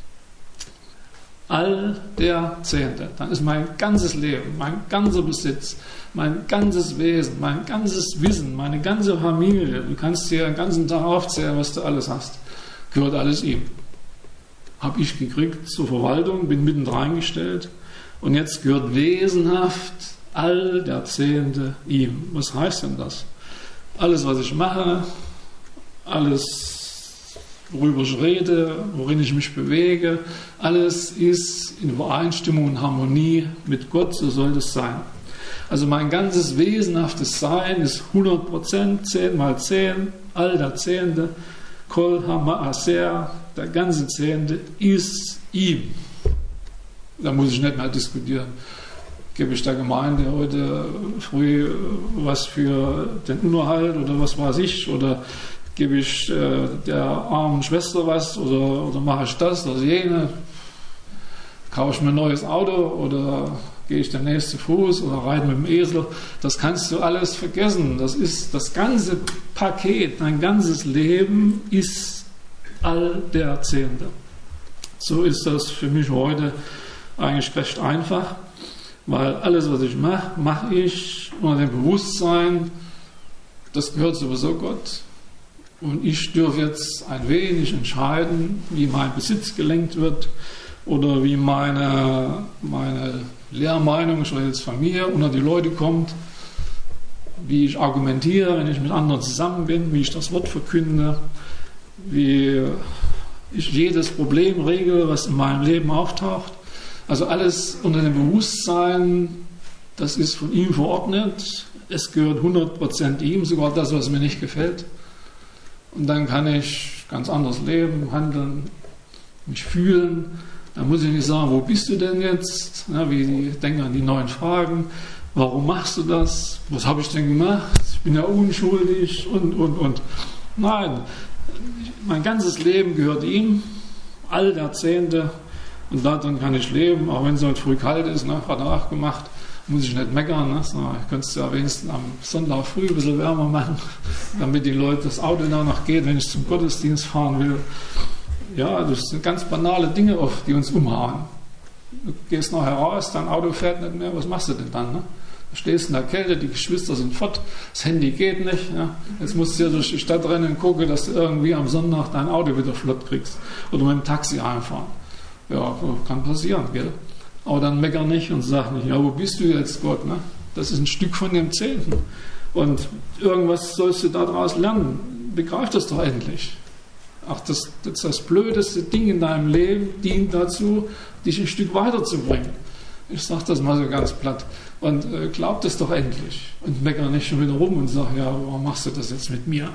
all der Zehnte, dann ist mein ganzes Leben, mein ganzer Besitz, mein ganzes Wesen, mein ganzes Wissen, meine ganze Familie, du kannst dir den ganzen Tag aufzählen, was du alles hast, gehört alles ihm. Habe ich gekriegt zur Verwaltung, bin mitten reingestellt und jetzt gehört wesenhaft all der Zehnte ihm. Was heißt denn das? Alles, was ich mache, alles, worüber ich rede, worin ich mich bewege, alles ist in Übereinstimmung und Harmonie mit Gott, so soll das sein. Also mein ganzes wesenhaftes Sein ist hundert Prozent, zehn mal zehn, all der Zehnte, Kol HaMa'aser, der ganze Zehnte ist ihm. Da muss ich nicht mehr diskutieren. Gebe ich der Gemeinde heute früh was für den Unterhalt oder was weiß ich, oder gebe ich äh, der armen Schwester was oder, oder mache ich das oder jene, kaufe ich mir ein neues Auto oder gehe ich demnächst zu Fuß oder reite mit dem Esel, das kannst du alles vergessen. Das ist das ganze Paket, dein ganzes Leben ist all der Zehnte. So ist das für mich heute eigentlich recht einfach. Weil alles, was ich mache, mache ich unter dem Bewusstsein, das gehört sowieso Gott. Und ich dürfe jetzt ein wenig entscheiden, wie mein Besitz gelenkt wird oder wie meine, meine Lehrmeinung, ich rede jetzt von mir, unter die Leute kommt, wie ich argumentiere, wenn ich mit anderen zusammen bin, wie ich das Wort verkünde, wie ich jedes Problem regle, was in meinem Leben auftaucht. Also alles unter dem Bewusstsein, das ist von ihm verordnet, es gehört hundert Prozent ihm, sogar das, was mir nicht gefällt. Und dann kann ich ganz anders leben, handeln, mich fühlen. Dann muss ich nicht sagen, wo bist du denn jetzt? Ja, wie die denken an die neuen Fragen. Warum machst du das? Was habe ich denn gemacht? Ich bin ja unschuldig und, und, und. Nein, mein ganzes Leben gehört ihm, all Jahrzehnte, und daran kann ich leben, auch wenn es heute früh kalt ist, ne, hat er auch gemacht, muss ich nicht meckern. Ne? So, ich könnte es ja wenigstens am Sonntag früh ein bisschen wärmer machen, damit die Leute das Auto danach geht, wenn ich zum Gottesdienst fahren will. Ja, das sind ganz banale Dinge oft, die uns umhauen. Du gehst nachher raus, dein Auto fährt nicht mehr, was machst du denn dann? Ne? Du stehst in der Kälte, die Geschwister sind fort, das Handy geht nicht. Ja? Jetzt musst du ja durch die Stadt rennen und gucken, dass du irgendwie am Sonntag dein Auto wieder flott kriegst. Oder mit dem Taxi einfahren. Ja, kann passieren, gell? Aber dann mecker nicht und sag nicht, ja, wo bist du jetzt, Gott? Ne? Das ist ein Stück von dem Zehnten. Und irgendwas sollst du daraus lernen. Begreif das doch endlich. Ach, das, das, das blödeste Ding in deinem Leben dient dazu, dich ein Stück weiterzubringen. Ich sage das mal so ganz platt. Und äh, glaub das doch endlich. Und mecker nicht schon wieder rum und sag, ja, warum machst du das jetzt mit mir?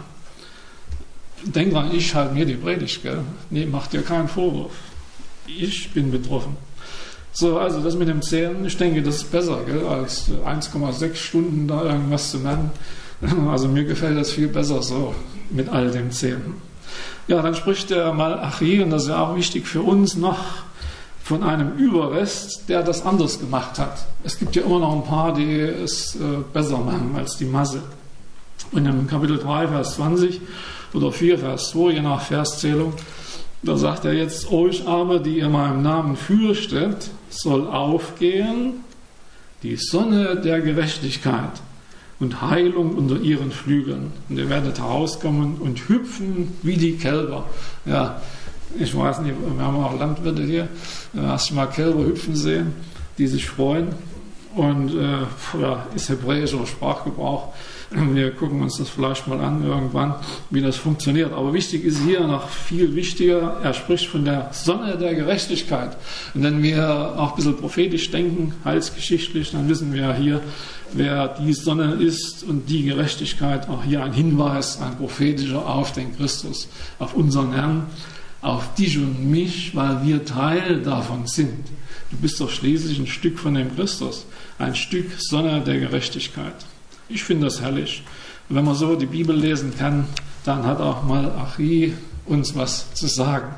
Denk dran, ich halte mir die Predigt, gell? Nee, mach dir keinen Vorwurf. Ich bin betroffen. So, also das mit dem Zählen, ich denke, das ist besser, gell, als eins Komma sechs Stunden da irgendwas zu lernen. Also mir gefällt das viel besser so, mit all dem Zählen. Ja, dann spricht der Malachi, und das ist ja auch wichtig für uns, noch von einem Überrest, der das anders gemacht hat. Es gibt ja immer noch ein paar, die es äh, besser machen als die Masse. Und im Kapitel drei, Vers zwanzig oder vier, Vers zwei, je nach Verszählung, da sagt er jetzt, euch aber, die ihr meinem Namen fürchtet, soll aufgehen die Sonne der Gerechtigkeit und Heilung unter ihren Flügeln. Und ihr werdet herauskommen und hüpfen wie die Kälber. Ja, ich weiß nicht, wir haben auch Landwirte hier. Hast du mal Kälber hüpfen sehen, die sich freuen? Und äh, ja, ist hebräischer Sprachgebrauch. Wir gucken uns das vielleicht mal an irgendwann, wie das funktioniert. Aber wichtig ist hier noch viel wichtiger, er spricht von der Sonne der Gerechtigkeit. Und wenn wir auch ein bisschen prophetisch denken, heilsgeschichtlich, dann wissen wir hier, wer die Sonne ist und die Gerechtigkeit. Auch hier ein Hinweis, ein prophetischer auf den Christus, auf unseren Herrn, auf dich und mich, weil wir Teil davon sind. Du bist doch schließlich ein Stück von dem Christus, ein Stück Sonne der Gerechtigkeit. Ich finde das herrlich. Und wenn man so die Bibel lesen kann, dann hat auch Malachi uns was zu sagen.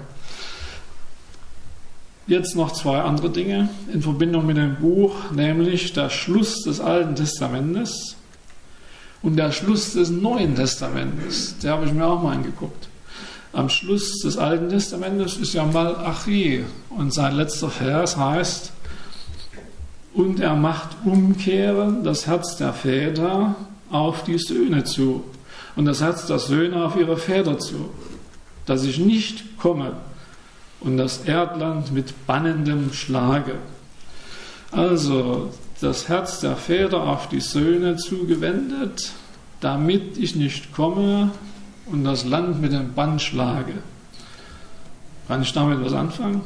Jetzt noch zwei andere Dinge in Verbindung mit dem Buch, nämlich der Schluss des Alten Testamentes und der Schluss des Neuen Testamentes. Der habe ich mir auch mal angeguckt. Am Schluss des Alten Testamentes ist ja Malachi und sein letzter Vers heißt: Und er macht umkehren das Herz der Väter auf die Söhne zu und das Herz der Söhne auf ihre Väter zu, dass ich nicht komme und das Erdland mit bannendem schlage. Also das Herz der Väter auf die Söhne zugewendet, damit ich nicht komme und das Land mit dem Bann schlage. Kann ich damit was anfangen?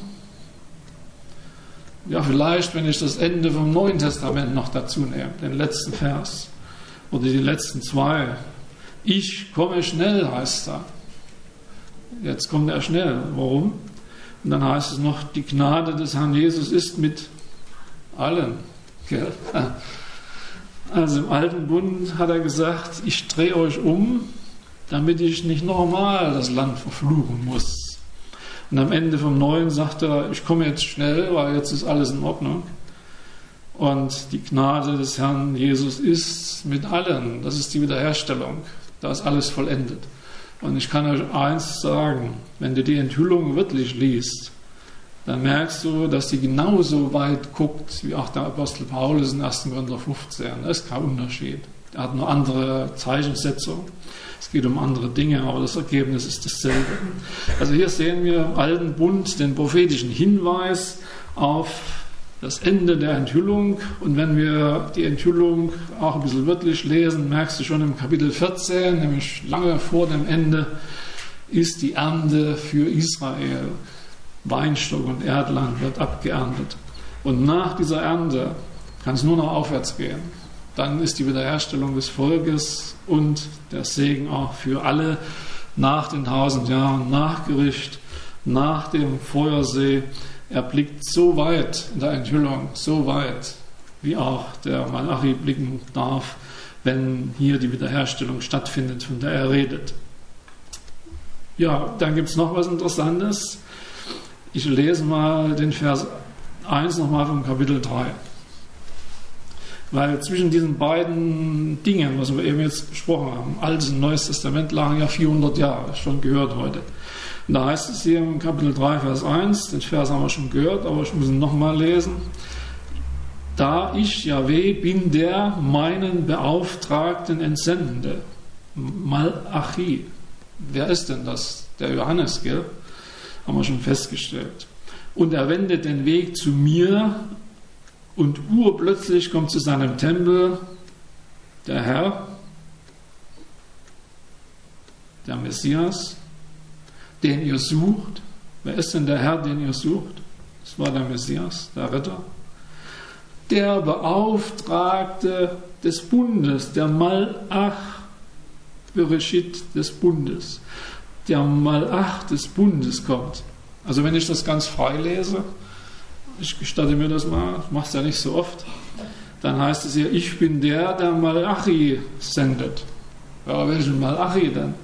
Ja, vielleicht, wenn ich das Ende vom Neuen Testament noch dazu nehme, den letzten Vers oder die letzten zwei. Ich komme schnell, heißt da. Jetzt kommt er schnell. Warum? Und dann heißt es noch, die Gnade des Herrn Jesus ist mit allen. Also im Alten Bund hat er gesagt, ich drehe euch um, damit ich nicht nochmal das Land verfluchen muss. Und am Ende vom Neuen sagt er, ich komme jetzt schnell, weil jetzt ist alles in Ordnung. Und die Gnade des Herrn Jesus ist mit allen. Das ist die Wiederherstellung. Da ist alles vollendet. Und ich kann euch eins sagen, wenn du die Enthüllung wirklich liest, dann merkst du, dass die genauso weit guckt, wie auch der Apostel Paulus in ersten Korinther fünfzehn. Das ist kein Unterschied. Er hat eine andere Zeichensetzung. Es geht um andere Dinge, aber das Ergebnis ist dasselbe. Also hier sehen wir im Alten Bund den prophetischen Hinweis auf das Ende der Enthüllung. Und wenn wir die Enthüllung auch ein bisschen wörtlich lesen, merkst du schon im Kapitel vierzehn, nämlich lange vor dem Ende, ist die Ernte für Israel. Weinstock und Erdland wird abgeerntet. Und nach dieser Ernte kann es nur noch aufwärts gehen. Dann ist die Wiederherstellung des Volkes und der Segen auch für alle nach den tausend Jahren, nach Gericht, nach dem Feuersee. Er blickt so weit in der Enthüllung, so weit, wie auch der Malachi blicken darf, wenn hier die Wiederherstellung stattfindet, von der er redet. Ja, dann gibt es noch was Interessantes. Ich lese mal den Vers eins nochmal vom Kapitel drei. Weil zwischen diesen beiden Dingen, was wir eben jetzt besprochen haben, Altes und Neues Testament, lagen ja vierhundert Jahre, schon gehört heute. Und da heißt es hier im Kapitel drei, Vers eins, den Vers haben wir schon gehört, aber ich muss ihn nochmal lesen. Da ich, Jahweh, bin der meinen Beauftragten Entsendende. Malachi. Wer ist denn das? Der Johannes, gell? Haben wir schon festgestellt. Und er wendet den Weg zu mir und urplötzlich kommt zu seinem Tempel der Herr, der Messias, den ihr sucht. Wer ist denn der Herr, den ihr sucht? Das war der Messias, der Retter. Der Beauftragte des Bundes, der Malach Bereshit des Bundes. Der Malach des Bundes kommt. Also wenn ich das ganz frei lese, ich gestatte mir das mal, ich mache es ja nicht so oft, dann heißt es hier, ich bin der, der Malachi sendet. Ja, welchen Malachi denn?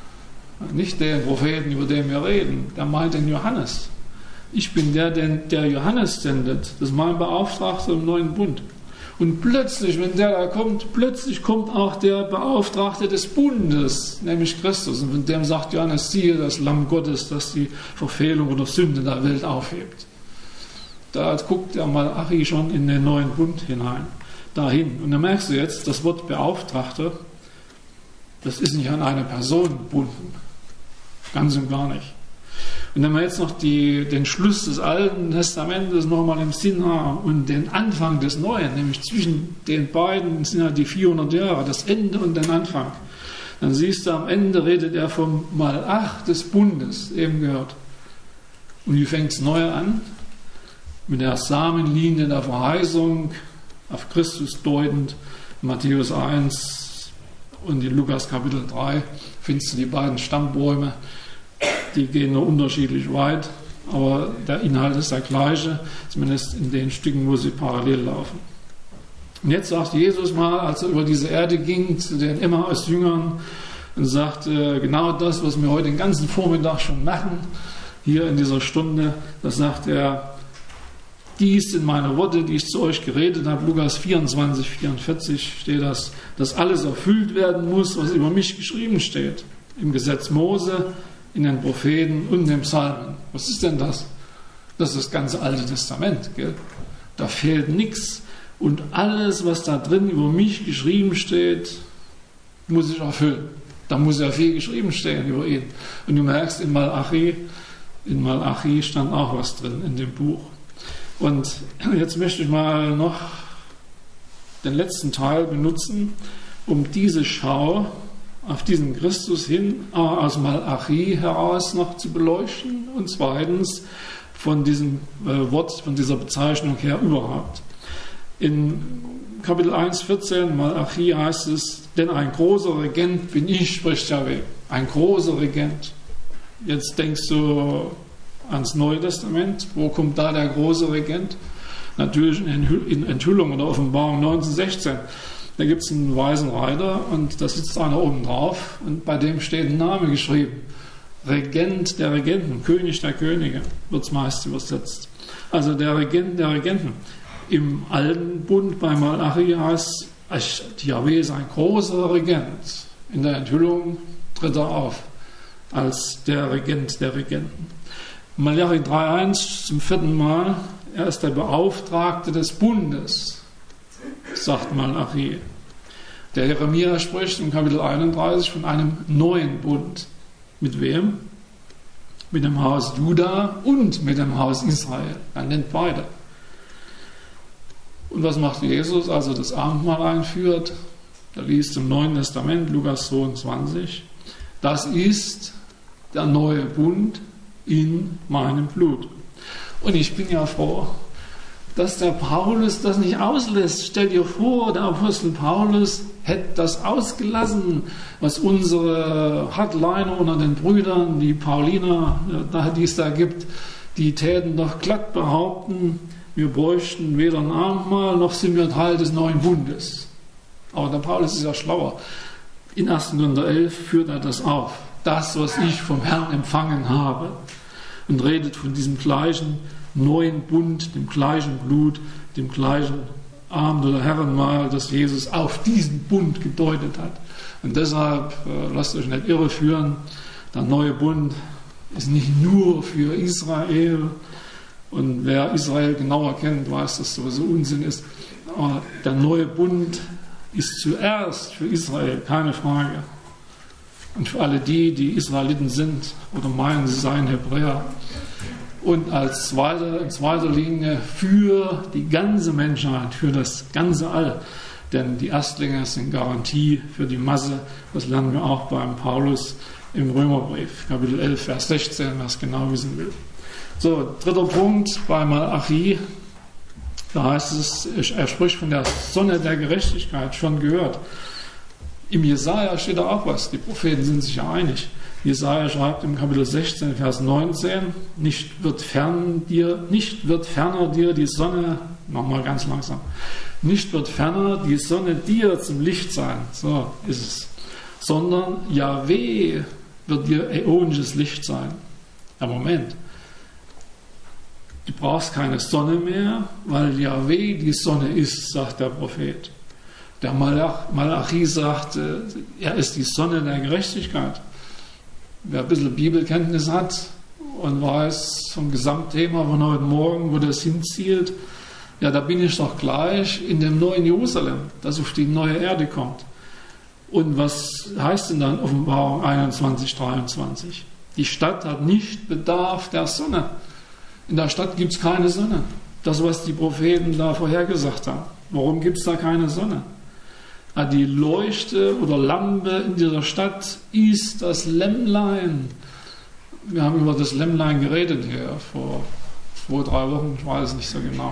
Nicht den Propheten, über den wir reden, der meint den Johannes. Ich bin der, den der Johannes sendet. Das ist mein Beauftragter im neuen Bund. Und plötzlich, wenn der da kommt, plötzlich kommt auch der Beauftragte des Bundes, nämlich Christus. Und von dem sagt Johannes, siehe das Lamm Gottes, das die Verfehlung oder Sünde der Welt aufhebt. Da guckt der Malachi schon in den neuen Bund hinein, dahin. Und da merkst du jetzt, das Wort Beauftragter, das ist nicht an eine Person gebunden. Ganz und gar nicht. Und wenn wir jetzt noch die, den Schluss des Alten Testamentes nochmal im Sinn haben und den Anfang des Neuen, nämlich zwischen den beiden sind ja die vierhundert Jahre, das Ende und den Anfang, dann siehst du, am Ende redet er vom Malach des Bundes, eben gehört. Und wie fängt es neu an? Mit der Samenlinie der Verheißung, auf Christus deutend, Matthäus eins und in Lukas Kapitel drei findest du die beiden Stammbäume, die gehen nur unterschiedlich weit, aber der Inhalt ist der gleiche, zumindest in den Stücken, wo sie parallel laufen. Und jetzt sagt Jesus mal, als er über diese Erde ging, zu den Emmaus-Jüngern und sagte, genau das, was wir heute den ganzen Vormittag schon machen, hier in dieser Stunde, das sagt er, dies sind meine Worte, die ich zu euch geredet habe. Lukas vierundzwanzig, vierundvierzig steht das, dass alles erfüllt werden muss, was über mich geschrieben steht. Im Gesetz Mose, in den Propheten und den Psalmen. Was ist denn das? Das ist das ganze Alte Testament. Gell? Da fehlt nichts. Und alles, was da drin über mich geschrieben steht, muss ich erfüllen. Da muss ja viel geschrieben stehen über ihn. Und du merkst, in Malachi, in Malachi stand auch was drin in dem Buch. Und jetzt möchte ich mal noch den letzten Teil benutzen, um diese Schau auf diesen Christus hin aus Malachi heraus noch zu beleuchten und zweitens von diesem äh, Wort, von dieser Bezeichnung her überhaupt. In Kapitel eins, vierzehn Malachi heißt es, denn ein großer Regent bin ich, spricht Jahweh. Ein großer Regent. Jetzt denkst du ans Neue Testament. Wo kommt da der große Regent? Natürlich in Enthüllung oder Offenbarung neunzehn, sechzehn. Da gibt es einen weißen Reiter und da sitzt einer oben drauf und bei dem steht ein Name geschrieben. Regent der Regenten, König der Könige, wird es meist übersetzt. Also der Regent der Regenten. Im Alten Bund bei Malachi heißt Jahweh ist ein großer Regent. In der Enthüllung tritt er auf als der Regent der Regenten. Malachi drei eins zum vierten Mal, er ist der Beauftragte des Bundes, sagt Malachi. Der Jeremia spricht im Kapitel einunddreißig von einem neuen Bund. Mit wem? Mit dem Haus Juda und mit dem Haus Israel. Er nennt beide. Und was macht Jesus, als er das Abendmahl einführt? Er liest im Neuen Testament, Lukas zweiundzwanzig, das ist der neue Bund in meinem Blut. Und ich bin ja froh, dass der Paulus das nicht auslässt. Stell dir vor, der Apostel Paulus hätte das ausgelassen, was unsere Hardliner unter den Brüdern, die Pauliner, die es da gibt, die täten doch glatt behaupten, wir bräuchten weder ein Abendmahl, noch sind wir Teil des neuen Bundes. Aber der Paulus ist ja schlauer. In erster Korinther elf führt er das auf. Das, was ich vom Herrn empfangen habe. Und redet von diesem gleichen neuen Bund, dem gleichen Blut, dem gleichen Abend- oder Herrenmahl, das Jesus auf diesen Bund gedeutet hat. Und deshalb, äh, lasst euch nicht irreführen, der neue Bund ist nicht nur für Israel. Und wer Israel genauer kennt, weiß, dass das sowieso Unsinn ist. Aber der neue Bund ist zuerst für Israel, keine Frage. Und für alle die, die Israeliten sind oder meinen, sie seien Hebräer. Und als zweite, in zweiter Linie für die ganze Menschheit, für das ganze All. Denn die Erstlinge sind Garantie für die Masse. Das lernen wir auch beim Paulus im Römerbrief, Kapitel elf, Vers sechzehn, wer es genau wissen will. So, dritter Punkt bei Malachi. Da heißt es, er spricht von der Sonne der Gerechtigkeit, schon gehört. Im Jesaja steht da auch was, die Propheten sind sich ja einig. Jesaja schreibt im Kapitel sechzehn, Vers neunzehn, nicht wird, fern dir, nicht wird ferner dir die Sonne, nochmal ganz langsam, nicht wird ferner die Sonne dir zum Licht sein, so ist es, sondern Jahweh wird dir äonisches Licht sein. Ja, Moment. Du brauchst keine Sonne mehr, weil Jahweh die Sonne ist, sagt der Prophet. Der Malach, Malachi sagt, er ist die Sonne der Gerechtigkeit. Wer ein bisschen Bibelkenntnis hat und weiß vom Gesamtthema von heute Morgen, wo das hinzielt, ja, da bin ich doch gleich in dem neuen Jerusalem, das auf die neue Erde kommt. Und was heißt denn dann Offenbarung einundzwanzig, dreiundzwanzig? Die Stadt hat nicht Bedarf der Sonne. In der Stadt gibt es keine Sonne. Das, was die Propheten da vorhergesagt haben. Warum gibt es da keine Sonne? Die Leuchte oder Lampe in dieser Stadt ist das Lämmlein. Wir haben über das Lämmlein geredet hier vor zwei, drei Wochen, ich weiß es nicht so genau.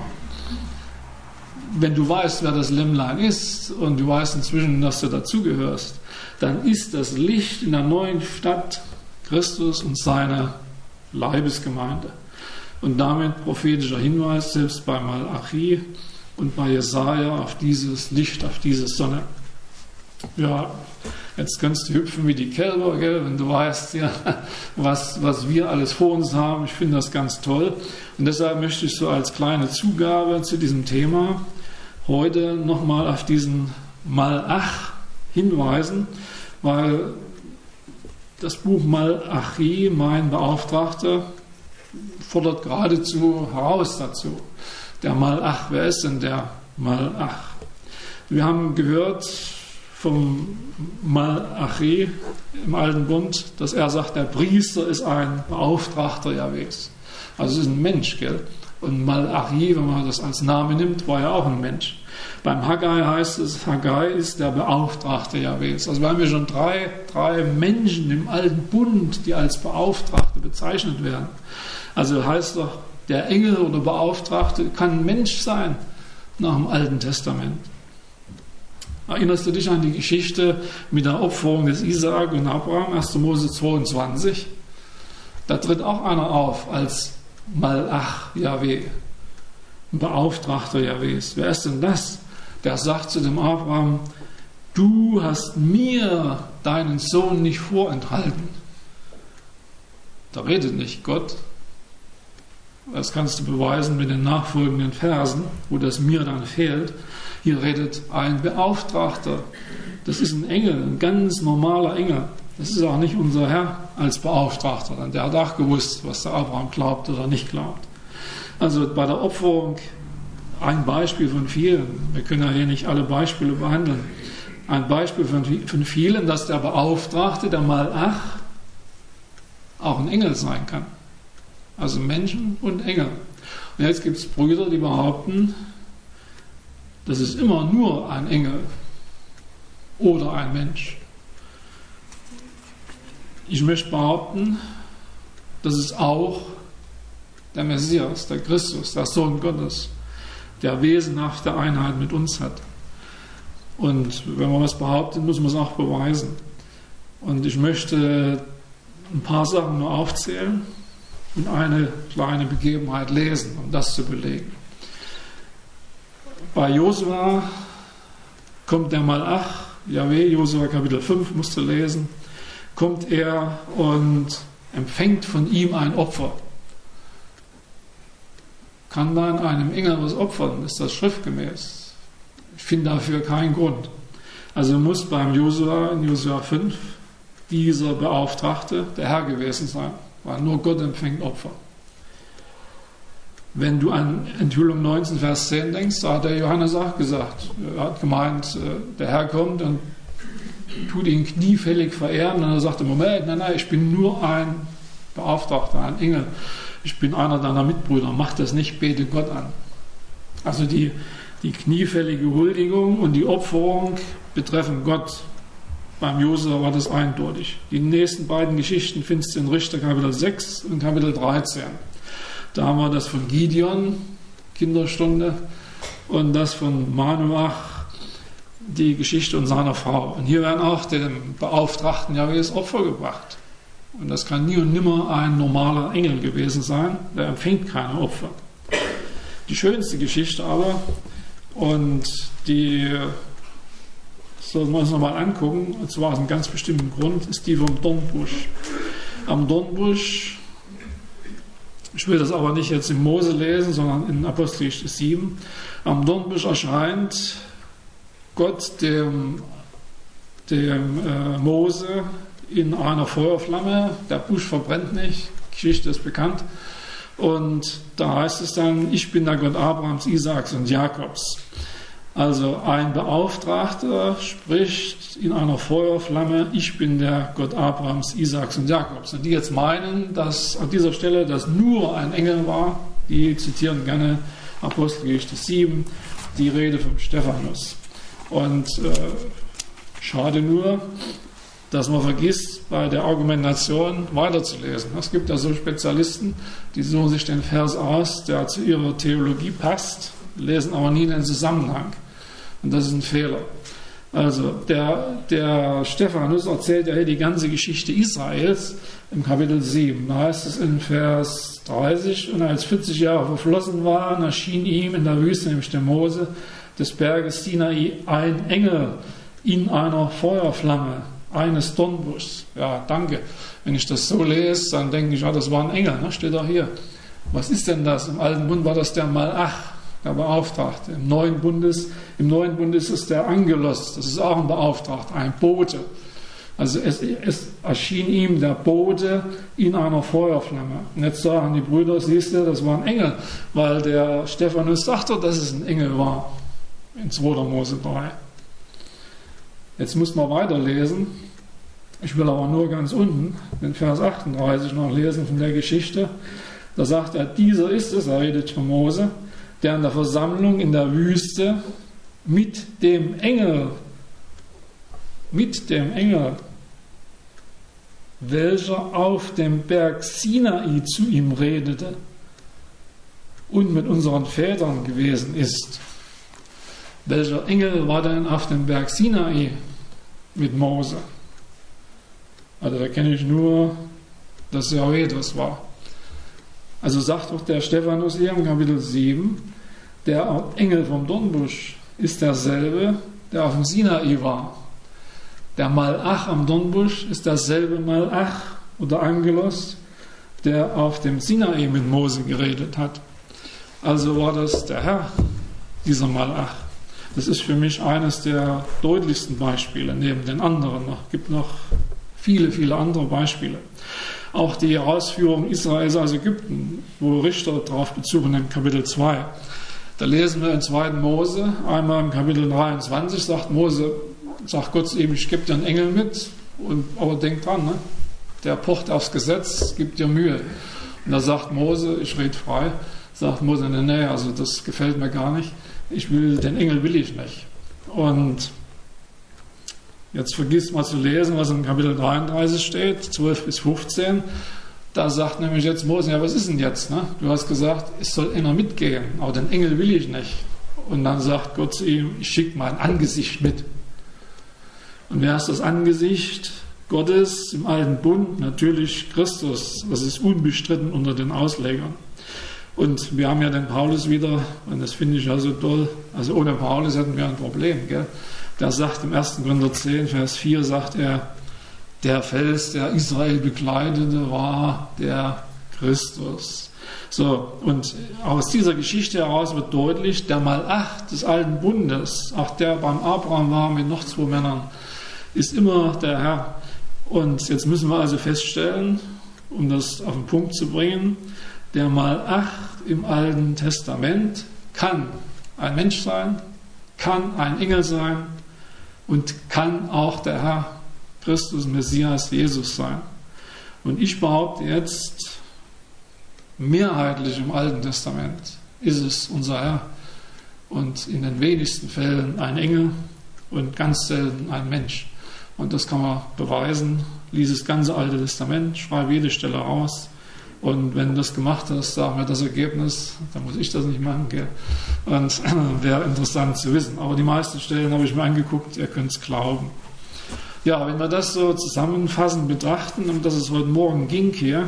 Wenn du weißt, wer das Lämmlein ist und du weißt inzwischen, dass du dazugehörst, dann ist das Licht in der neuen Stadt Christus und seine Leibesgemeinde. Und damit prophetischer Hinweis, selbst bei Malachi und bei Jesaja, auf dieses Licht, auf diese Sonne. Ja, jetzt kannst du hüpfen wie die Kälber, gell, wenn du weißt, ja, was, was wir alles vor uns haben. Ich finde das ganz toll. Und deshalb möchte ich so als kleine Zugabe zu diesem Thema heute nochmal auf diesen Malach hinweisen, weil das Buch Malachi, mein Beauftragter, fordert geradezu heraus dazu. Der Malach, wer ist denn der Malach? Wir haben gehört vom Malachi im Alten Bund, dass er sagt, der Priester ist ein Beauftragter Jahwes. Also es ist ein Mensch, gell? Und Malachi, wenn man das als Name nimmt, war ja auch ein Mensch. Beim Haggai heißt es, Haggai ist der Beauftragte Jahwes. Also wir haben hier schon drei, drei Menschen im Alten Bund, die als Beauftragte bezeichnet werden. Also heißt doch, der Engel oder Beauftragte kann ein Mensch sein nach dem Alten Testament. Erinnerst du dich an die Geschichte mit der Opferung des Isaak und Abraham, erster Mose zweiundzwanzig? Da tritt auch einer auf als Malach Jahweh, ein Beauftragter Jahwes. Wer ist denn das? Der sagt zu dem Abraham, du hast mir deinen Sohn nicht vorenthalten. Da redet nicht Gott. Das kannst du beweisen mit den nachfolgenden Versen, wo das mir dann fehlt. Hier redet ein Beauftragter. Das ist ein Engel, ein ganz normaler Engel. Das ist auch nicht unser Herr als Beauftragter. Denn der hat auch gewusst, was der Abraham glaubt oder nicht glaubt. Also bei der Opferung ein Beispiel von vielen. Wir können ja hier nicht alle Beispiele behandeln. Ein Beispiel von, von vielen, dass der Beauftragte, der Malach, auch ein Engel sein kann. Also Menschen und Engel. Und jetzt gibt es Brüder, die behaupten, das ist immer nur ein Engel oder ein Mensch. Ich möchte behaupten, das ist auch der Messias, der Christus, der Sohn Gottes, der wesenhafte Einheit mit uns hat. Und wenn man was behauptet, muss man es auch beweisen. Und ich möchte ein paar Sachen nur aufzählen und eine kleine Begebenheit lesen, um das zu belegen. Bei Josua kommt der Malach, Jahwe, Josua Kapitel fünf, musst du lesen, kommt er und empfängt von ihm ein Opfer. Kann man einem Engel was opfern? Ist das schriftgemäß? Ich finde dafür keinen Grund. Also muss beim Josua in Josua fünf dieser Beauftragte der Herr gewesen sein, weil nur Gott empfängt Opfer. Wenn du an Enthüllung neunzehn, Vers zehn denkst, da hat der Johannes auch gesagt, er hat gemeint, der Herr kommt und tut ihn kniefällig verehren. Und er sagte, Moment, nein, nein, ich bin nur ein Beauftragter, ein Engel. Ich bin einer deiner Mitbrüder, mach das nicht, bete Gott an. Also die, die kniefällige Huldigung und die Opferung betreffen Gott. Beim Josua war das eindeutig. Die nächsten beiden Geschichten findest du in Richter Kapitel sechs und Kapitel dreizehn. Da haben wir das von Gideon, Kinderstunde, und das von Manoach, die Geschichte und seiner Frau. Und hier werden auch dem Beauftragten Jahwes Opfer gebracht. Und das kann nie und nimmer ein normaler Engel gewesen sein, der empfängt keine Opfer. Die schönste Geschichte aber, und die sollten wir uns nochmal angucken, und zwar aus einem ganz bestimmten Grund, ist die vom Dornbusch. Am Dornbusch, ich will das aber nicht jetzt in Mose lesen, sondern in Apostelgeschichte sieben, am Dornbusch erscheint Gott dem, dem äh, Mose in einer Feuerflamme, der Busch verbrennt nicht, die Geschichte ist bekannt, und da heißt es dann, ich bin der Gott Abrahams, Isaaks und Jakobs. Also ein Beauftragter spricht in einer Feuerflamme, ich bin der Gott Abrahams, Isaaks und Jakobs. Und die jetzt meinen, dass an dieser Stelle das nur ein Engel war, die zitieren gerne Apostelgeschichte sieben, die Rede vom Stephanus. Und äh, schade nur, dass man vergisst, bei der Argumentation weiterzulesen. Es gibt ja so Spezialisten, die suchen sich den Vers aus, der zu ihrer Theologie passt, lesen aber nie den Zusammenhang. Und das ist ein Fehler. Also der, der Stephanus erzählt ja hier die ganze Geschichte Israels im Kapitel sieben. Da heißt es in Vers dreißig, und als vierzig Jahre verflossen waren, erschien ihm in der Wüste, nämlich der Mose, des Berges Sinai, ein Engel in einer Feuerflamme eines Dornbuschs. Ja, danke. Wenn ich das so lese, dann denke ich, ja, das war ein Engel, ne? Steht auch hier. Was ist denn das? Im Alten Bund war das der Malach, der Beauftragte. Im Neuen Bundes, im Neuen Bund ist es der Angelos, das ist auch ein Beauftragter, ein Bote. Also es, es erschien ihm der Bote in einer Feuerflamme. Und jetzt sagen die Brüder, siehst du, das war ein Engel, weil der Stephanus sagte, dass es ein Engel war. In zweiter Mose drei. Jetzt muss man weiterlesen. Ich will aber nur ganz unten den Vers achtunddreißig noch lesen von der Geschichte. Da sagt er, dieser ist es, er redet von Mose, der in der Versammlung in der Wüste mit dem Engel, mit dem Engel, welcher auf dem Berg Sinai zu ihm redete und mit unseren Vätern gewesen ist. Welcher Engel war denn auf dem Berg Sinai mit Mose? Also da kenne ich nur, dass Jahwe das war. Also sagt doch der Stephanus hier im Kapitel sieben, der Engel vom Dornbusch ist derselbe, der auf dem Sinai war. Der Malach am Dornbusch ist derselbe Malach oder Angelos, der auf dem Sinai mit Mose geredet hat. Also war das der Herr, dieser Malach. Das ist für mich eines der deutlichsten Beispiele, neben den anderen. Es gibt noch viele, viele andere Beispiele. Auch die Herausführung Israels aus Ägypten, wo Richter darauf Bezug nimmt, Kapitel zwei. Da lesen wir in zweiten Mose, einmal im Kapitel dreiundzwanzig, sagt Mose, sagt Gott zu ihm, ich gebe dir einen Engel mit, und, aber denk dran, ne? Der pocht aufs Gesetz, gibt dir Mühe. Und da sagt Mose, ich rede frei, sagt Mose, nee, nee, also das gefällt mir gar nicht. Ich will, den Engel will ich nicht. Und jetzt vergisst mal zu lesen, was im Kapitel dreiunddreißig steht, zwölf bis fünfzehn. Da sagt nämlich jetzt Mose, ja, was ist denn jetzt? Ne? Du hast gesagt, es soll einer mitgehen, aber den Engel will ich nicht. Und dann sagt Gott zu ihm, ich schicke mein Angesicht mit. Und wer ist das Angesicht Gottes im Alten Bund? Natürlich Christus. Das ist unbestritten unter den Auslegern. Und wir haben ja den Paulus wieder, und das finde ich ja so toll, also ohne Paulus hätten wir ein Problem, gell? Der sagt im ersten Korinther zehn, Vers vier, sagt er, der Fels, der Israel bekleidete, war der Christus. So, und aus dieser Geschichte heraus wird deutlich, der Malach des alten Bundes, auch der beim Abraham war mit noch zwei Männern, ist immer der Herr. Und jetzt müssen wir also feststellen, um das auf den Punkt zu bringen, der Malach im Alten Testament kann ein Mensch sein, kann ein Engel sein und kann auch der Herr Christus, Messias, Jesus sein. Und ich behaupte jetzt, mehrheitlich im Alten Testament ist es unser Herr und in den wenigsten Fällen ein Engel und ganz selten ein Mensch. Und das kann man beweisen. Lies das ganze Alte Testament, schreibe jede Stelle raus. Und wenn du das gemacht hast, sag mir das Ergebnis, dann muss ich das nicht machen. Gell? Und wäre interessant zu wissen. Aber die meisten Stellen habe ich mir angeguckt, ihr könnt es glauben. Ja, wenn wir das so zusammenfassend betrachten, um das es heute Morgen ging hier,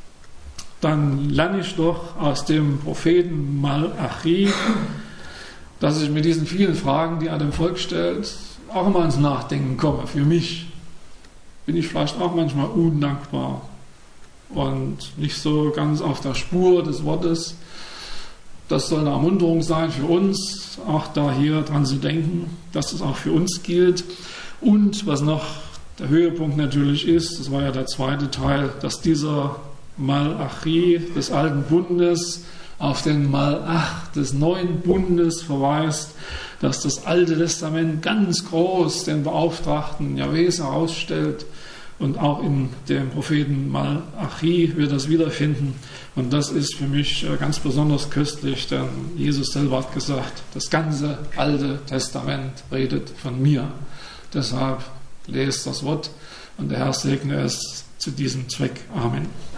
dann lerne ich doch aus dem Propheten Malachi, dass ich mit diesen vielen Fragen, die er dem Volk stellt, auch immer ins Nachdenken komme. Für mich bin ich vielleicht auch manchmal undankbar und nicht so ganz auf der Spur des Wortes. Das soll eine Ermunterung sein für uns, auch da hier dran zu denken, dass das auch für uns gilt. Und was noch der Höhepunkt natürlich ist, das war ja der zweite Teil, dass dieser Malachi des alten Bundes auf den Malach des neuen Bundes verweist, dass das Alte Testament ganz groß den Beauftragten Jahwes herausstellt und auch in dem Propheten Malachi wir das wiederfinden. Und das ist für mich ganz besonders köstlich, denn Jesus selber hat gesagt, das ganze Alte Testament redet von mir. Deshalb lest das Wort und der Herr segne es zu diesem Zweck. Amen.